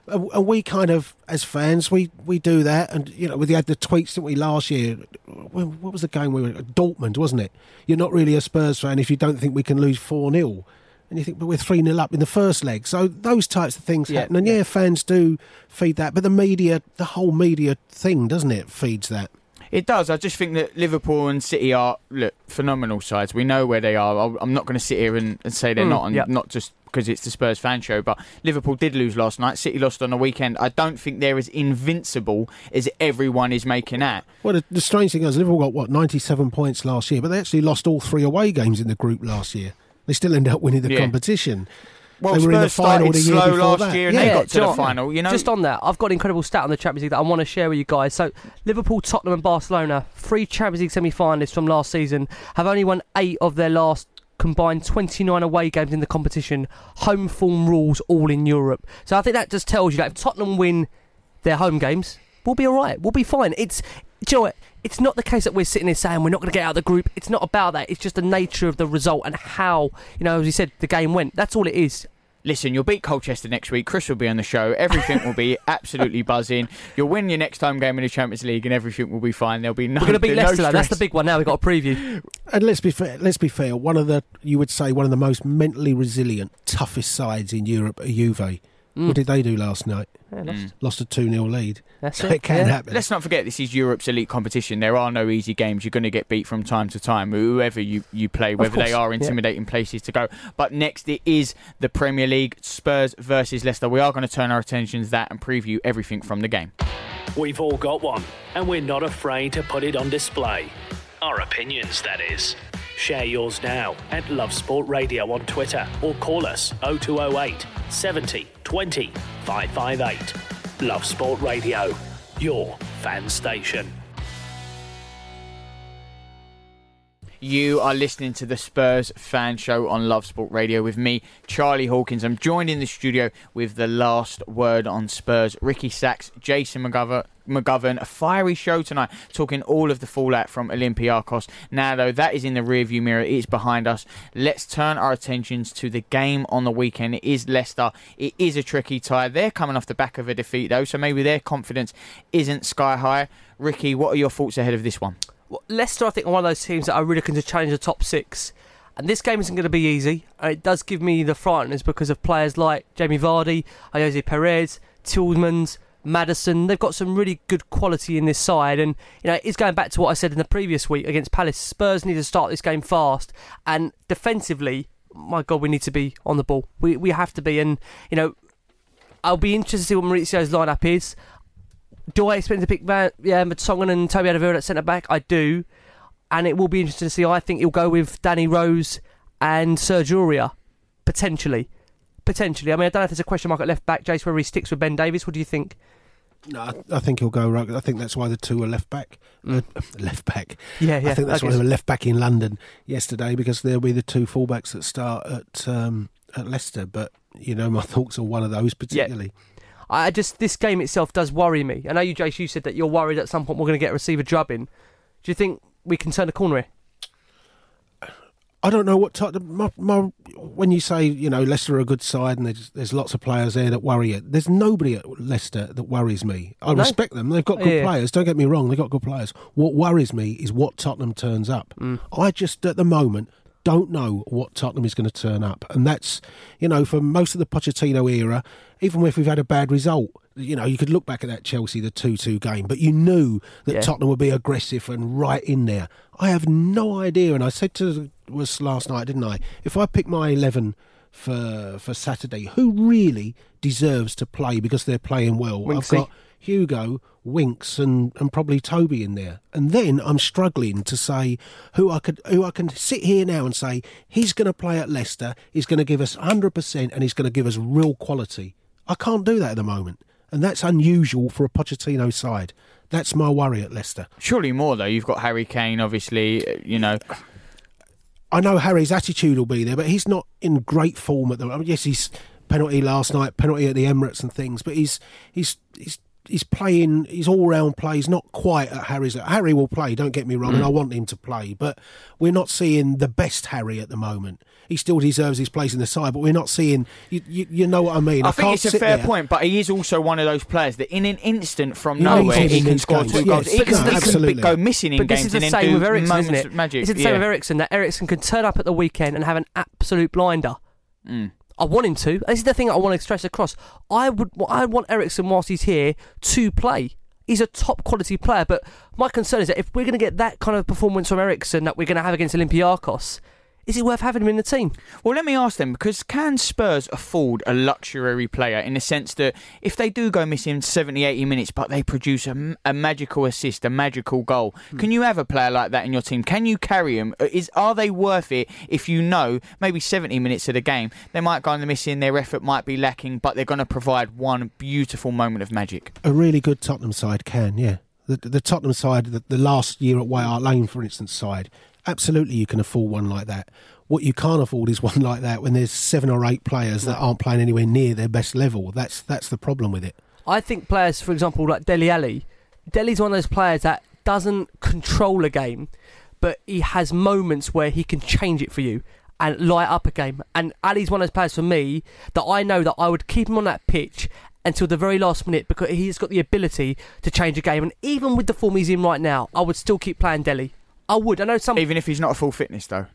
we kind of, as fans, we do that, and we had the tweets, didn't we, last year? What was the game we were at? Dortmund, wasn't it? You're not really a Spurs fan if you don't think we can lose 4-0. And you think, but we're 3-0 up in the first leg. So those types of things happen. And fans do feed that. But the whole media thing, doesn't it, feeds that? It does. I just think that Liverpool and City are, phenomenal sides. We know where they are. I'm not going to sit here and say they're not, and not just because it's the Spurs fan show. But Liverpool did lose last night. City lost on the weekend. I don't think they're as invincible as everyone is making out. Well, the strange thing is, Liverpool got, 97 points last year, but they actually lost all 3 away games in the group last year. They still end up winning the competition. Well, they were in the final the year slow last that. year, and they got to the final. Just on that, I've got an incredible stat on the Champions League that I want to share with you guys. So, Liverpool, Tottenham, and Barcelona, 3 Champions League semi-finalists from last season, have only won 8 of their last combined 29 away games in the competition. Home form rules all in Europe. So I think that just tells you that if Tottenham win their home games, we'll be all right. We'll be fine. It's it's not the case that we're sitting here saying we're not going to get out of the group. It's not about that. It's just the nature of the result and how, as you said, the game went. That's all it is. Listen, you'll beat Colchester next week. Chris will be on the show. Everything will be absolutely buzzing. You'll win your next home game in the Champions League, and everything will be fine. There'll be no. We're going to beat Leicester. No, that's the big one. Now we've got a preview. And let's be fair. One of the most mentally resilient, toughest sides in Europe are Juve. What did they do last night? Yeah, lost a 2-0 lead. That's it can happen. Let's not forget this is Europe's elite competition. There are no easy games. You're going to get beat from time to time, whoever you play, whether they are intimidating places to go. But next it is the Premier League, Spurs versus Leicester. We are going to turn our attention to that and preview everything from the game. We've all got one, and we're not afraid to put it on display. Our opinions, that is. Share yours now at Love Sport Radio on Twitter or call us 0208 70 20 558. Love Sport Radio, your fan station. You are listening to the Spurs Fan Show on Love Sport Radio with me, Charlie Hawkins. I'm joined in the studio with the last word on Spurs, Ricky Sachs, Jason McGovern. A fiery show tonight, talking all of the fallout from Olympiacos. Now, though, that is in the rearview mirror. It is behind us. Let's turn our attentions to the game on the weekend. It is Leicester. It is a tricky tie. They're coming off the back of a defeat, though, so maybe their confidence isn't sky high. Ricky, what are your thoughts ahead of this one? Well, Leicester, I think, are one of those teams that are really looking to challenge the top six. And this game isn't going to be easy. And it does give me the frighteners because of players like Jamie Vardy, Jose Perez, Tielemans, Maddison. They've got some really good quality in this side. And, it's going back to what I said in the previous week against Palace. Spurs need to start this game fast. And defensively, my God, we need to be on the ball. We have to be. And, I'll be interested to see what Maurizio's lineup is. Do I expect to pick Vertonghen and Toby Alderweireld at centre-back? I do. And it will be interesting to see. I think he'll go with Danny Rose and Serge Aurier, potentially. I mean, I don't know if there's a question mark at left-back, Jace, whether he sticks with Ben Davies. What do you think? No, I think he'll go right. I think that's why the two are left-back. Left-back. Yeah. I think that's why they were left-back in London yesterday, because they'll be the two full-backs that start at Leicester. But, my thoughts are one of those particularly. Yeah. This game itself does worry me. I know you, Jace, you said that you're worried at some point we're going to get a receiver drubbing. Do you think we can turn the corner here? I don't know what type. When you say Leicester are a good side and there's lots of players there that worry you, there's nobody at Leicester that worries me. I respect them; they've got good players. Don't get me wrong; they've got good players. What worries me is what Tottenham turns up. I just at the moment don't know what Tottenham is going to turn up, and that's for most of the Pochettino era. Even if we've had a bad result, you could look back at that Chelsea, the 2-2 game, but you knew that Tottenham would be aggressive and right in there. I have no idea, and I said to was last night, didn't I? If I pick my 11 for Saturday, who really deserves to play because they're playing well? Winksy. I've got Hugo, Winks, and probably Toby in there, and then I'm struggling to say who I can sit here now and say he's going to play at Leicester, he's going to give us 100%, and he's going to give us real quality. I can't do that at the moment, and that's unusual for a Pochettino side. That's my worry at Leicester. Surely more, though. You've got Harry Kane, obviously, I know Harry's attitude will be there, but he's not in great form at the moment. Yes, he's penalty last night, penalty at the Emirates and things, but he's playing, his all-round play is not quite at Harry's. Harry will play, don't get me wrong, and I want him to play, but we're not seeing the best Harry at the moment. He still deserves his place in the side, but we're not seeing, you know what I mean? I think it's a fair point, but he is also one of those players that in an instant from nowhere he can score two goals. He can go missing in games and then do moments of magic. It's the same with Eriksen, that Eriksen can turn up at the weekend and have an absolute blinder. I want him to. This is the thing I want to stress across. I want Eriksen, whilst he's here, to play. He's a top quality player, but my concern is that if we're going to get that kind of performance from Eriksen that we're going to have against Olympiacos, is it worth having him in the team? Well, let me ask them, because can Spurs afford a luxury player in the sense that if they do go missing 70, 80 minutes, but they produce a magical assist, a magical goal, can you have a player like that in your team? Can you carry them? Are they worth it if maybe 70 minutes of the game, they might go on the missing, their effort might be lacking, but they're going to provide one beautiful moment of magic? A really good Tottenham side can, yeah. The Tottenham side, the last year at White Hart Lane, for instance, side, absolutely you can afford one like that. What you can't afford is one like that when there's 7 or 8 players that aren't playing anywhere near their best level. That's the problem with it. I think players, for example, like Dele Alli, Dele's one of those players that doesn't control a game, but he has moments where he can change it for you and light up a game. And Ali's one of those players for me that I know that I would keep him on that pitch until the very last minute, because he's got the ability to change a game. And even with the form he's in right now, I would still keep playing Dele. I would. I know some. Even if he's not at full fitness, though.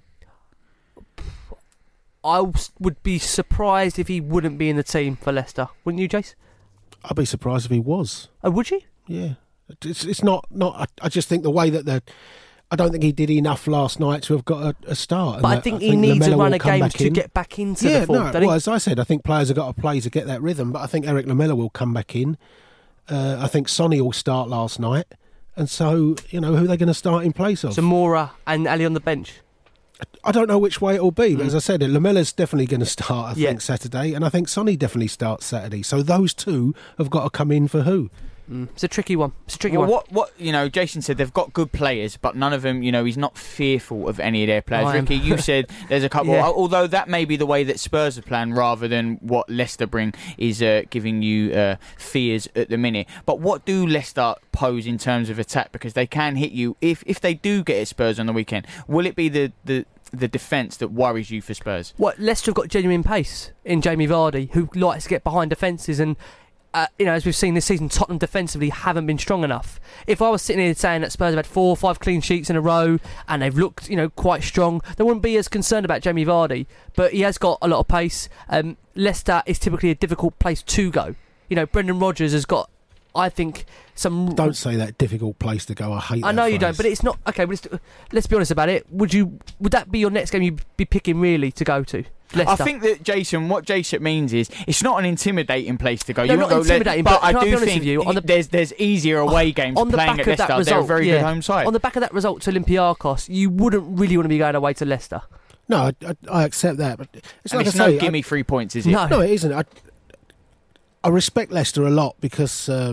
I would be surprised if he wouldn't be in the team for Leicester. Wouldn't you, Jace? I'd be surprised if he was. Oh, would you? Yeah. It's not. I just think the way that I don't think he did enough last night to have got a start. But I think he needs to run a game to get back into the form. Well, as I said, I think players have got to play to get that rhythm. But I think Eric Lamela will come back in. I think Sonny will start last night. And so, who are they going to start in place of? Zamora and Ali on the bench. I don't know which way it will be, but as I said, Lamela's definitely going to start, I think, Saturday, and I think Sonny definitely starts Saturday. So those two have got to come in for who? It's a tricky one. What Jason said, they've got good players, but none of them, he's not fearful of any of their players. Ricky, you said there's a couple, although that may be the way that Spurs are playing rather than what Leicester bring is giving you fears at the minute. But what do Leicester pose in terms of attack? Because they can hit you if they do get at Spurs on the weekend. Will it be the defence that worries you for Spurs? Leicester have got genuine pace in Jamie Vardy, who likes to get behind defences, and as we've seen this season, Tottenham defensively haven't been strong enough. If I was sitting here saying that Spurs have had 4 or 5 clean sheets in a row and they've looked, quite strong, they wouldn't be as concerned about Jamie Vardy. But he has got a lot of pace. Leicester is typically a difficult place to go. Brendan Rodgers has got, I think, some. Don't say that difficult place to go. I hate. I know that you don't, but it's not okay. But let's be honest about it. Would that be your next game you'd be picking really to go to? Leicester. I think that what Jason means is it's not an intimidating place to go. No, not intimidating, but I do think there's easier away games on the playing back at Leicester. Result, they're a very good home side. On the back of that result to Olympiacos, you wouldn't really want to be going away to Leicester. No, I accept that, but it's no gimme 3 points, is it? No, it isn't. I respect Leicester a lot because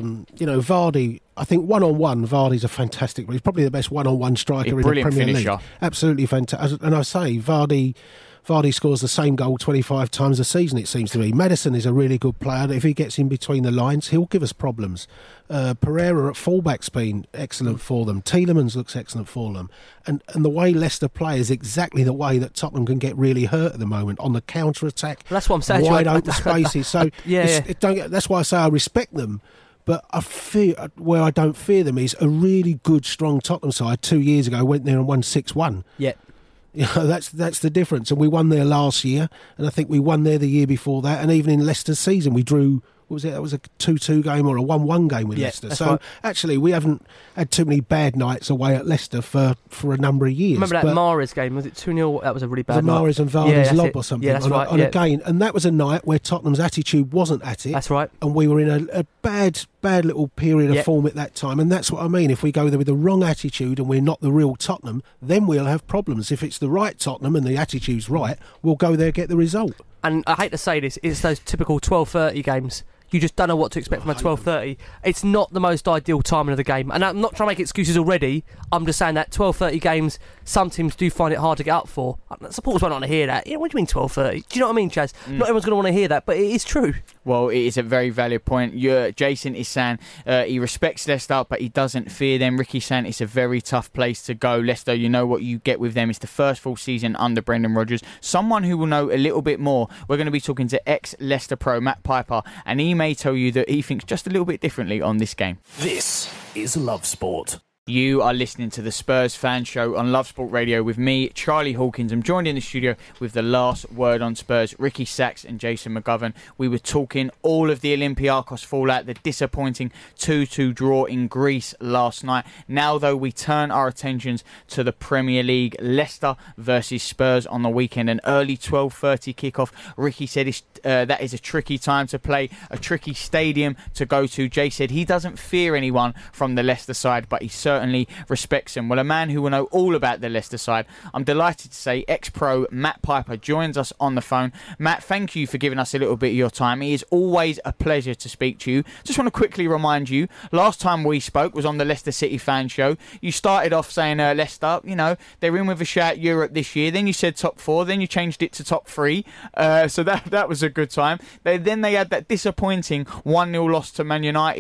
Vardy. I think one-on-one, Vardy's a fantastic. He's probably the best one-on-one striker in the Premier finisher. League. Absolutely fantastic. And I say Vardy scores the same goal 25 times a season, it seems to me. Maddison is a really good player. If he gets in between the lines, he'll give us problems. Pereira at fullback's been excellent for them. Tielemans looks excellent for them. And the way Leicester play is exactly the way that Tottenham can get really hurt at the moment, on the counter-attack. Well, that's what I'm saying. Wide open spaces. So that's why I say I respect them. But where I don't fear them is a really good, strong Tottenham side 2 years ago went there and won 6-1. Yeah. That's the difference. And we won there last year, and I think we won there the year before that. And even in Leicester's season, we drew. What was it? That was a 2-2 game or a 1-1 game with Leicester. So actually, we haven't had too many bad nights away at Leicester for a number of years. Remember that Mahrez game? Was it 2-0? That was a really bad night. Mahrez and Vardy's lob or something on a game. And that was a night where Tottenham's attitude wasn't at it. That's right. And we were in a bad little period of form at that time. And that's what I mean. If we go there with the wrong attitude and we're not the real Tottenham, then we'll have problems. If it's the right Tottenham and the attitude's right, we'll go there, get the result. And I hate to say this, it's those typical 12:30 games. You just don't know what to expect from a 12:30. It's not the most ideal timing of the game. And I'm not trying to make excuses already. I'm just saying that 12:30 games, some teams do find it hard to get up for. Supporters won't want to hear that. What do you mean 12:30? Do you know what I mean, Chaz? Not everyone's going to want to hear that, but it is true. Well, it is a very valid point. Jason is saying he respects Leicester, but he doesn't fear them. Ricky's saying it's a very tough place to go. Leicester, you know what you get with them. It's the first full season under Brendan Rodgers. Someone who will know a little bit more. We're going to be talking to ex-Leicester pro Matt Piper, and he may tell you that he thinks just a little bit differently on this game. This is Love Sport. You are listening to the Spurs Fan Show on Love Sport Radio with me, Charlie Hawkins. I'm joined in the studio with the last word on Spurs, Ricky Sachs and Jason McGovern. We were talking all of the Olympiacos fallout, the disappointing 2-2 draw in Greece last night. Now, though, we turn our attentions to the Premier League. Leicester versus Spurs on the weekend, an early 12:30 kickoff. Ricky said that is a tricky time to play, a tricky stadium to go to. Jay said he doesn't fear anyone from the Leicester side, but he certainly respects him. Well, a man who will know all about the Leicester side, I'm delighted to say ex-pro Matt Piper joins us on the phone. Matt, thank you for giving us a little bit of your time. It is always a pleasure to speak to you. Just want to quickly remind you, last time we spoke was on the Leicester City Fan Show. You started off saying Leicester, they're in with a shout Europe this year. Then you said top 4. Then you changed it to top 3. So that was a good time. Then they had that disappointing 1-0 loss to Man United.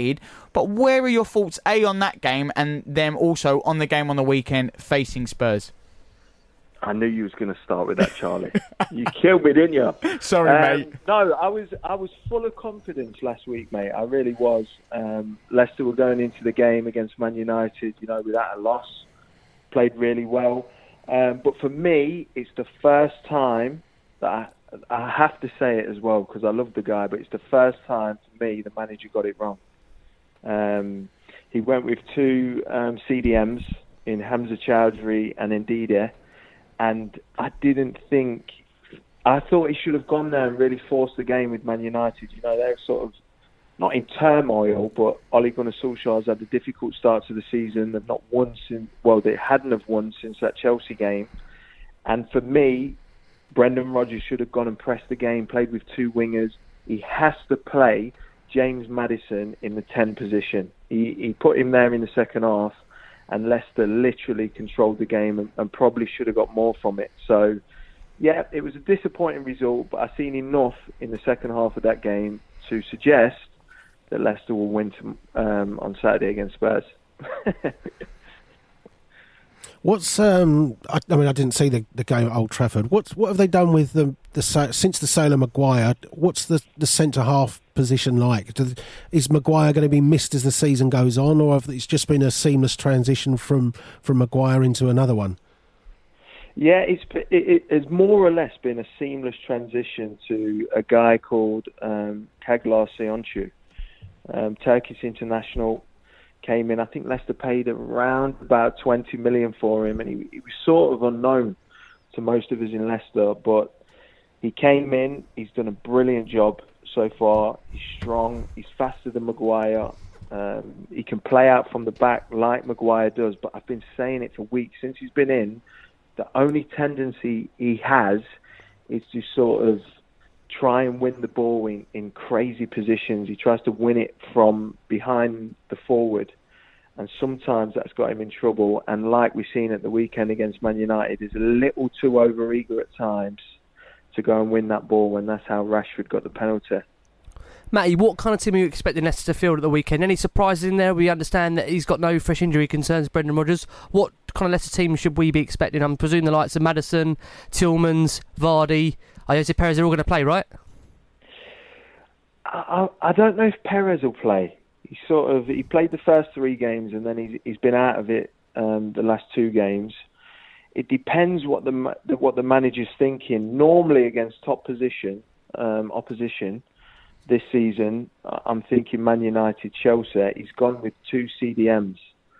But where are your thoughts, A, on that game, and then also on the game on the weekend facing Spurs? I knew you was going to start with that, Charlie. You killed me, didn't you? Sorry, mate. No, I was full of confidence last week, mate. I really was. Leicester were going into the game against Man United, without a loss. Played really well. But for me, it's the first time that I have to say it as well, because I love the guy, but it's the first time for me the manager got it wrong. He went with two CDMs in Hamza Chowdhury and Ndidi. And I thought he should have gone there and really forced the game with Man United. They're sort of not in turmoil, but Ole Gunnar Solskjaer's had a difficult start to the season. They've not won they hadn't have won since that Chelsea game. And for me, Brendan Rodgers should have gone and pressed the game, played with two wingers. He has to play James Maddison in the 10 position. He put him there in the second half. And Leicester literally controlled the game and probably should have got more from it. So, yeah, it was a disappointing result, but I've seen enough in the second half of that game to suggest that Leicester will win on Saturday against Spurs. What's I didn't see the game at Old Trafford. What have they done with since the sale of Maguire? What's the centre half position like? Is Maguire going to be missed as the season goes on, or it's just been a seamless transition from Maguire into another one? Yeah, it's more or less been a seamless transition to a guy called Caglar Sionchu, Turkish international. Came in, I think Leicester paid around about 20 million for him, and he was sort of unknown to most of us in Leicester, but he came in, he's done a brilliant job so far. He's strong, he's faster than Maguire, he can play out from the back like Maguire does, but I've been saying it for weeks since he's been in. The only tendency he has is to sort of try and win the ball in crazy positions. He tries to win it from behind the forward, and sometimes that's got him in trouble. And like we've seen at the weekend against Man United, he's a little too overeager at times to go and win that ball, and that's how Rashford got the penalty. Matty, what kind of team are you expecting Leicester to field at the weekend? Any surprises in there? We understand that he's got no fresh injury concerns, Brendan Rodgers. What kind of Leicester team should we be expecting? I'm presuming the likes of Maddison, Tillmans, Vardy, Jose Perez are all going to play, right? I don't know if Perez will play. He played the first 3 games and then he's been out of it the last 2 games. It depends what the manager's thinking. Normally against top opposition this season, I'm thinking Man United, Chelsea. He's gone with 2 CDMs.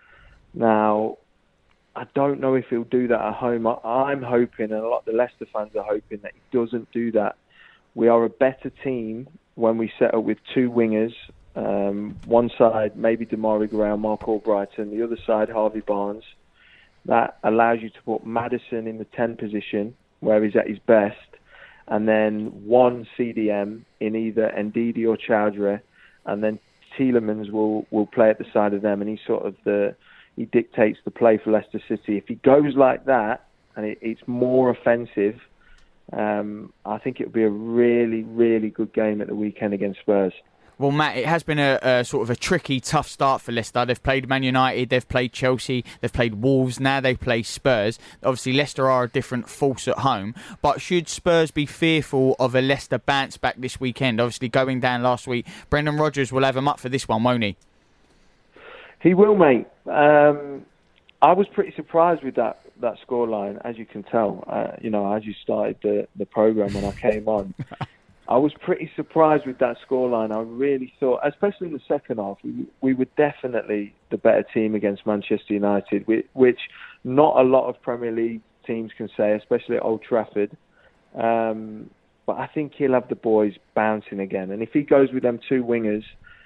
Now, I don't know if he'll do that at home. I'm hoping, and a lot of the Leicester fans are hoping, that he doesn't do that. We are a better team when we set up with 2 wingers. One side, maybe Damari Gray, Mark Albrighton. The other side, Harvey Barnes. That allows you to put Maddison in the 10 position, where he's at his best, and then 1 CDM in either Ndidi or Chowdhury, and then Tielemans will play at the side of them, and he's sort of he dictates the play for Leicester City. If he goes like that, and it's more offensive, I think it'll be a really, really good game at the weekend against Spurs. Well, Matt, it has been a sort of a tricky, tough start for Leicester. They've played Man United, they've played Chelsea, they've played Wolves, now they play Spurs. Obviously, Leicester are a different force at home. But should Spurs be fearful of a Leicester bounce back this weekend? Obviously, going down last week, Brendan Rodgers will have them up for this one, won't he? He will, mate. I was pretty surprised with that scoreline, as you can tell. As you started the programme when I came on. I was pretty surprised with that scoreline. I really thought, especially in the second half, we were definitely the better team against Manchester United, which not a lot of Premier League teams can say, especially at Old Trafford. But I think he'll have the boys bouncing again. And if he goes with them 2 wingers,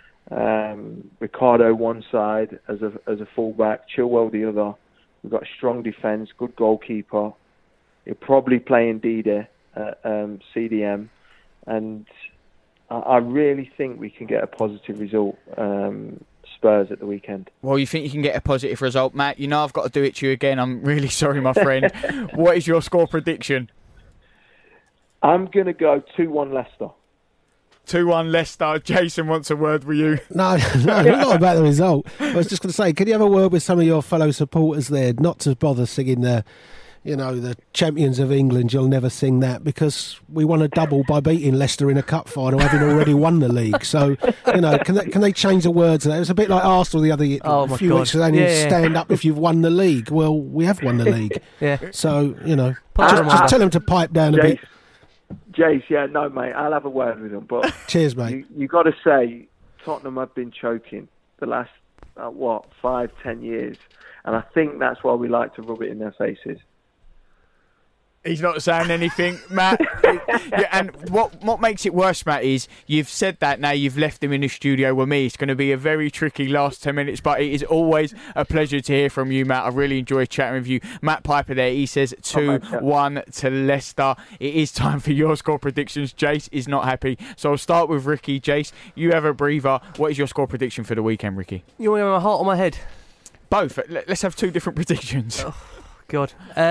Ricardo one side as a fullback, Chilwell the other, we've got a strong defence, good goalkeeper. He'll probably play Ndidi at CDM. And I really think we can get a positive result, Spurs, at the weekend. Well, you think you can get a positive result, Matt? You know I've got to do it to you again. I'm really sorry, my friend. What is your score prediction? I'm going to go 2-1 Leicester. 2-1 Leicester. Jason wants a word with you. No, not about the result. I was just going to say, can you have a word with some of your fellow supporters there, not to bother singing the champions of England, you'll never sing that, because we won a double by beating Leicester in a cup final, having already won the league. So, can they change the words of that? It was a bit like Arsenal the other few weeks ago, stand up if you've won the league. Well, we have won the league. So, just tell them to pipe down a bit. Jace, mate, I'll have a word with them. But cheers, mate. You got to say, Tottenham have been choking the last, 5-10 years. And I think that's why we like to rub it in their faces. He's not saying anything, Matt. And what makes it worse, Matt, is you've said that now you've left him in the studio with me. It's going to be a very tricky last 10 minutes, but it is always a pleasure to hear from you, Matt. I really enjoy chatting with you. Matt Piper there, he says 2-1 to Leicester. It is time for your score predictions. Jace is not happy. So I'll start with Ricky. Jace, you have a breather. What is your score prediction for the weekend, Ricky? You want my heart or my head? Both. Let's have two different predictions. Oh, God.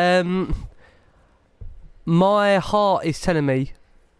My heart is telling me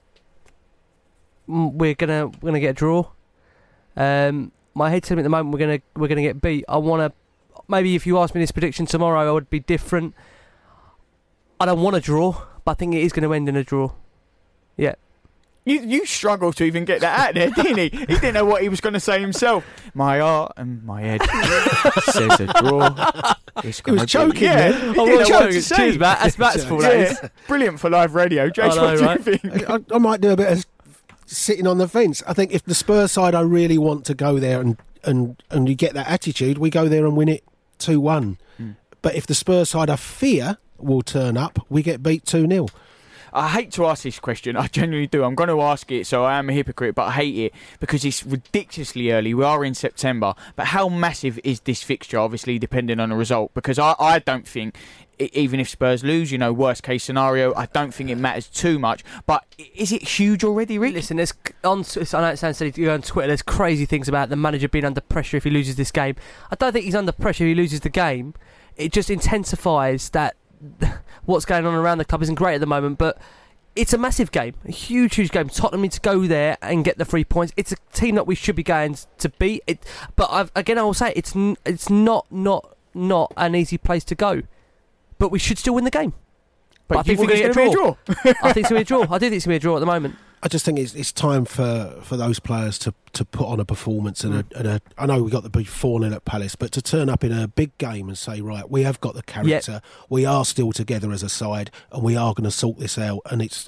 we're gonna get a draw. My head's telling me at the moment we're gonna get beat. I wanna, maybe if you ask me this prediction tomorrow, I would be different. I don't want a draw, but I think it is going to end in a draw. Yeah. You struggled to even get that out there, didn't he? He didn't know what he was going to say himself. My heart and my head says a draw. He was choking there. He didn't know what to say. Cheers, Matt. That's Matt's fault. Brilliant for live radio. Jace, what do you think? I might do a bit of sitting on the fence. I think if the Spurs side, I really want to go there and you get that attitude, we go there and win it 2-1. But if the Spurs side, I fear, will turn up, we get beat 2-0. I hate to ask this question, I genuinely do. I'm going to ask it, so I am a hypocrite, but I hate it because it's ridiculously early. We are in September, but how massive is this fixture, obviously, depending on the result? Because I don't think, even if Spurs lose, worst case scenario, I don't think it matters too much. But is it huge already, Rick? Listen, I know it sounds silly to go on Twitter, there's crazy things about the manager being under pressure if he loses this game. I don't think he's under pressure if he loses the game. It just intensifies that what's going on around the club isn't great at the moment, but it's a massive game, a huge game. Tottenham need to go there and get the 3 points. It's a team that we should be going to beat. But I will say it's not an easy place to go, but we should still win the game. But I think it's going to be a draw. I think it's going to be a draw. I do think it's going to be a draw at the moment. I just think it's time for those players to put on a performance and I know we got to be 4-0 at Palace, but to turn up in a big game and say, right, we have got the character, we are still together as a side, and we are going to sort this out. And it's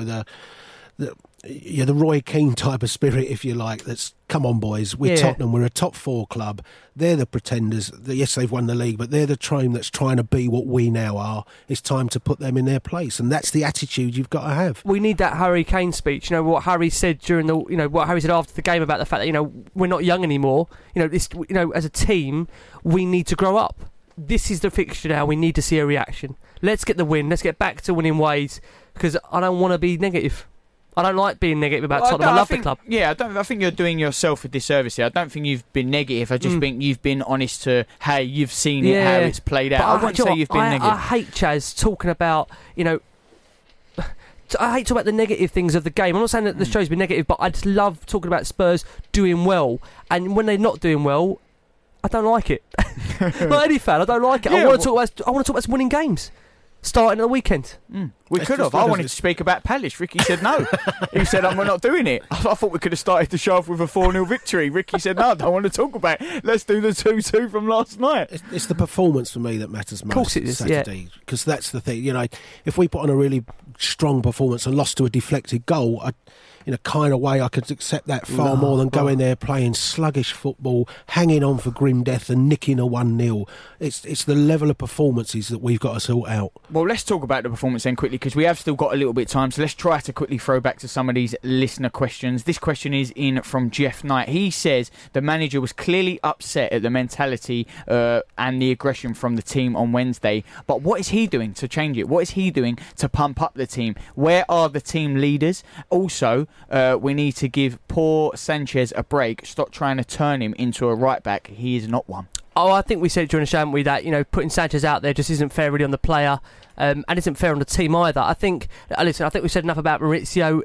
the Roy Keane type of spirit, if you like, that's, come on boys, we're Tottenham, we're a top 4 club, they're the pretenders, yes, they've won the league, but they're the team that's trying to be what we now are. It's time to put them in their place, and that's the attitude you've got to have. We need that Harry Kane speech, what Harry said what Harry said after the game about the fact that, we're not young anymore, as a team, we need to grow up. This is the fixture now, we need to see a reaction. Let's get the win, let's get back to winning ways, because I don't want to be negative. I don't like being negative about Tottenham. I love the club. Yeah, I think you're doing yourself a disservice here. I don't think you've been negative. I just think you've been honest to how you've seen it, how it's played out. I wouldn't say you've been negative. I hate Chaz talking about, I hate talking about the negative things of the game. I'm not saying that the show's been negative, but I just love talking about Spurs doing well. And when they're not doing well, I don't like it. Not any fan, I don't like it. I want to talk about us winning games. Starting at the weekend. We could have. I wanted to speak about Palace. Ricky said no. He said, we're not doing it. I thought we could have started the show off with a 4-0 victory. Ricky said, no, I don't want to talk about it. Let's do the 2-2 from last night. It's the performance for me that matters most. Of course it is, Saturday, because that's the thing. If we put on a really strong performance and lost to a deflected goal, in a kind of way I could accept that far more than going there playing sluggish football, hanging on for grim death and nicking a 1-0. It's the level of performances that we've got to sort out. Well, let's talk about the performance then quickly, because we have still got a little bit of time, so let's try to quickly throw back to some of these listener questions. This question is in from Jeff Knight. He says the manager was clearly upset at the mentality and the aggression from the team on Wednesday, but what is he doing to change it? What is he doing to pump up the team? Where are the team leaders? Also, we need to give poor Sanchez a break. Stop trying to turn him into a right back. He is not one. Oh, I think we said during the show, haven't we, that putting Sanchez out there just isn't fair really on the player, and isn't fair on the team either. I think we said enough about Maurizio.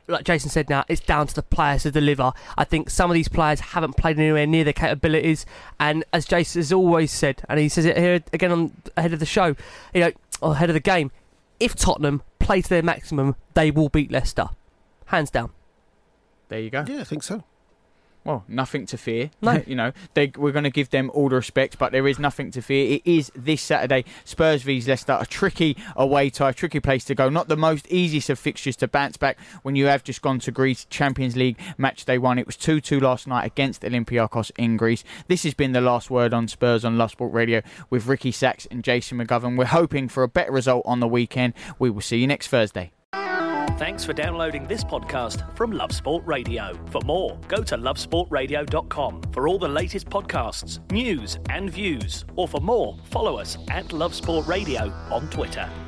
like Jason said now, it's down to the players to deliver. I think some of these players haven't played anywhere near their capabilities, and as Jason has always said, and he says it here again ahead of the show, or ahead of the game, if Tottenham play to their maximum, they will beat Leicester. Hands down. There you go. Yeah, I think so. Well, nothing to fear. No. We're going to give them all the respect, but there is nothing to fear. It is this Saturday, Spurs vs Leicester, a tricky away tie, tricky place to go. Not the most easiest of fixtures to bounce back when you have just gone to Greece, Champions League match day 1. It was 2-2 last night against Olympiacos in Greece. This has been the last word on Spurs on Love Sport Radio with Ricky Sachs and Jason McGovern. We're hoping for a better result on the weekend. We will see you next Thursday. Thanks for downloading this podcast from Love Sport Radio. For more, go to lovesportradio.com for all the latest podcasts, news and views. Or for more, follow us at Love Sport Radio on Twitter.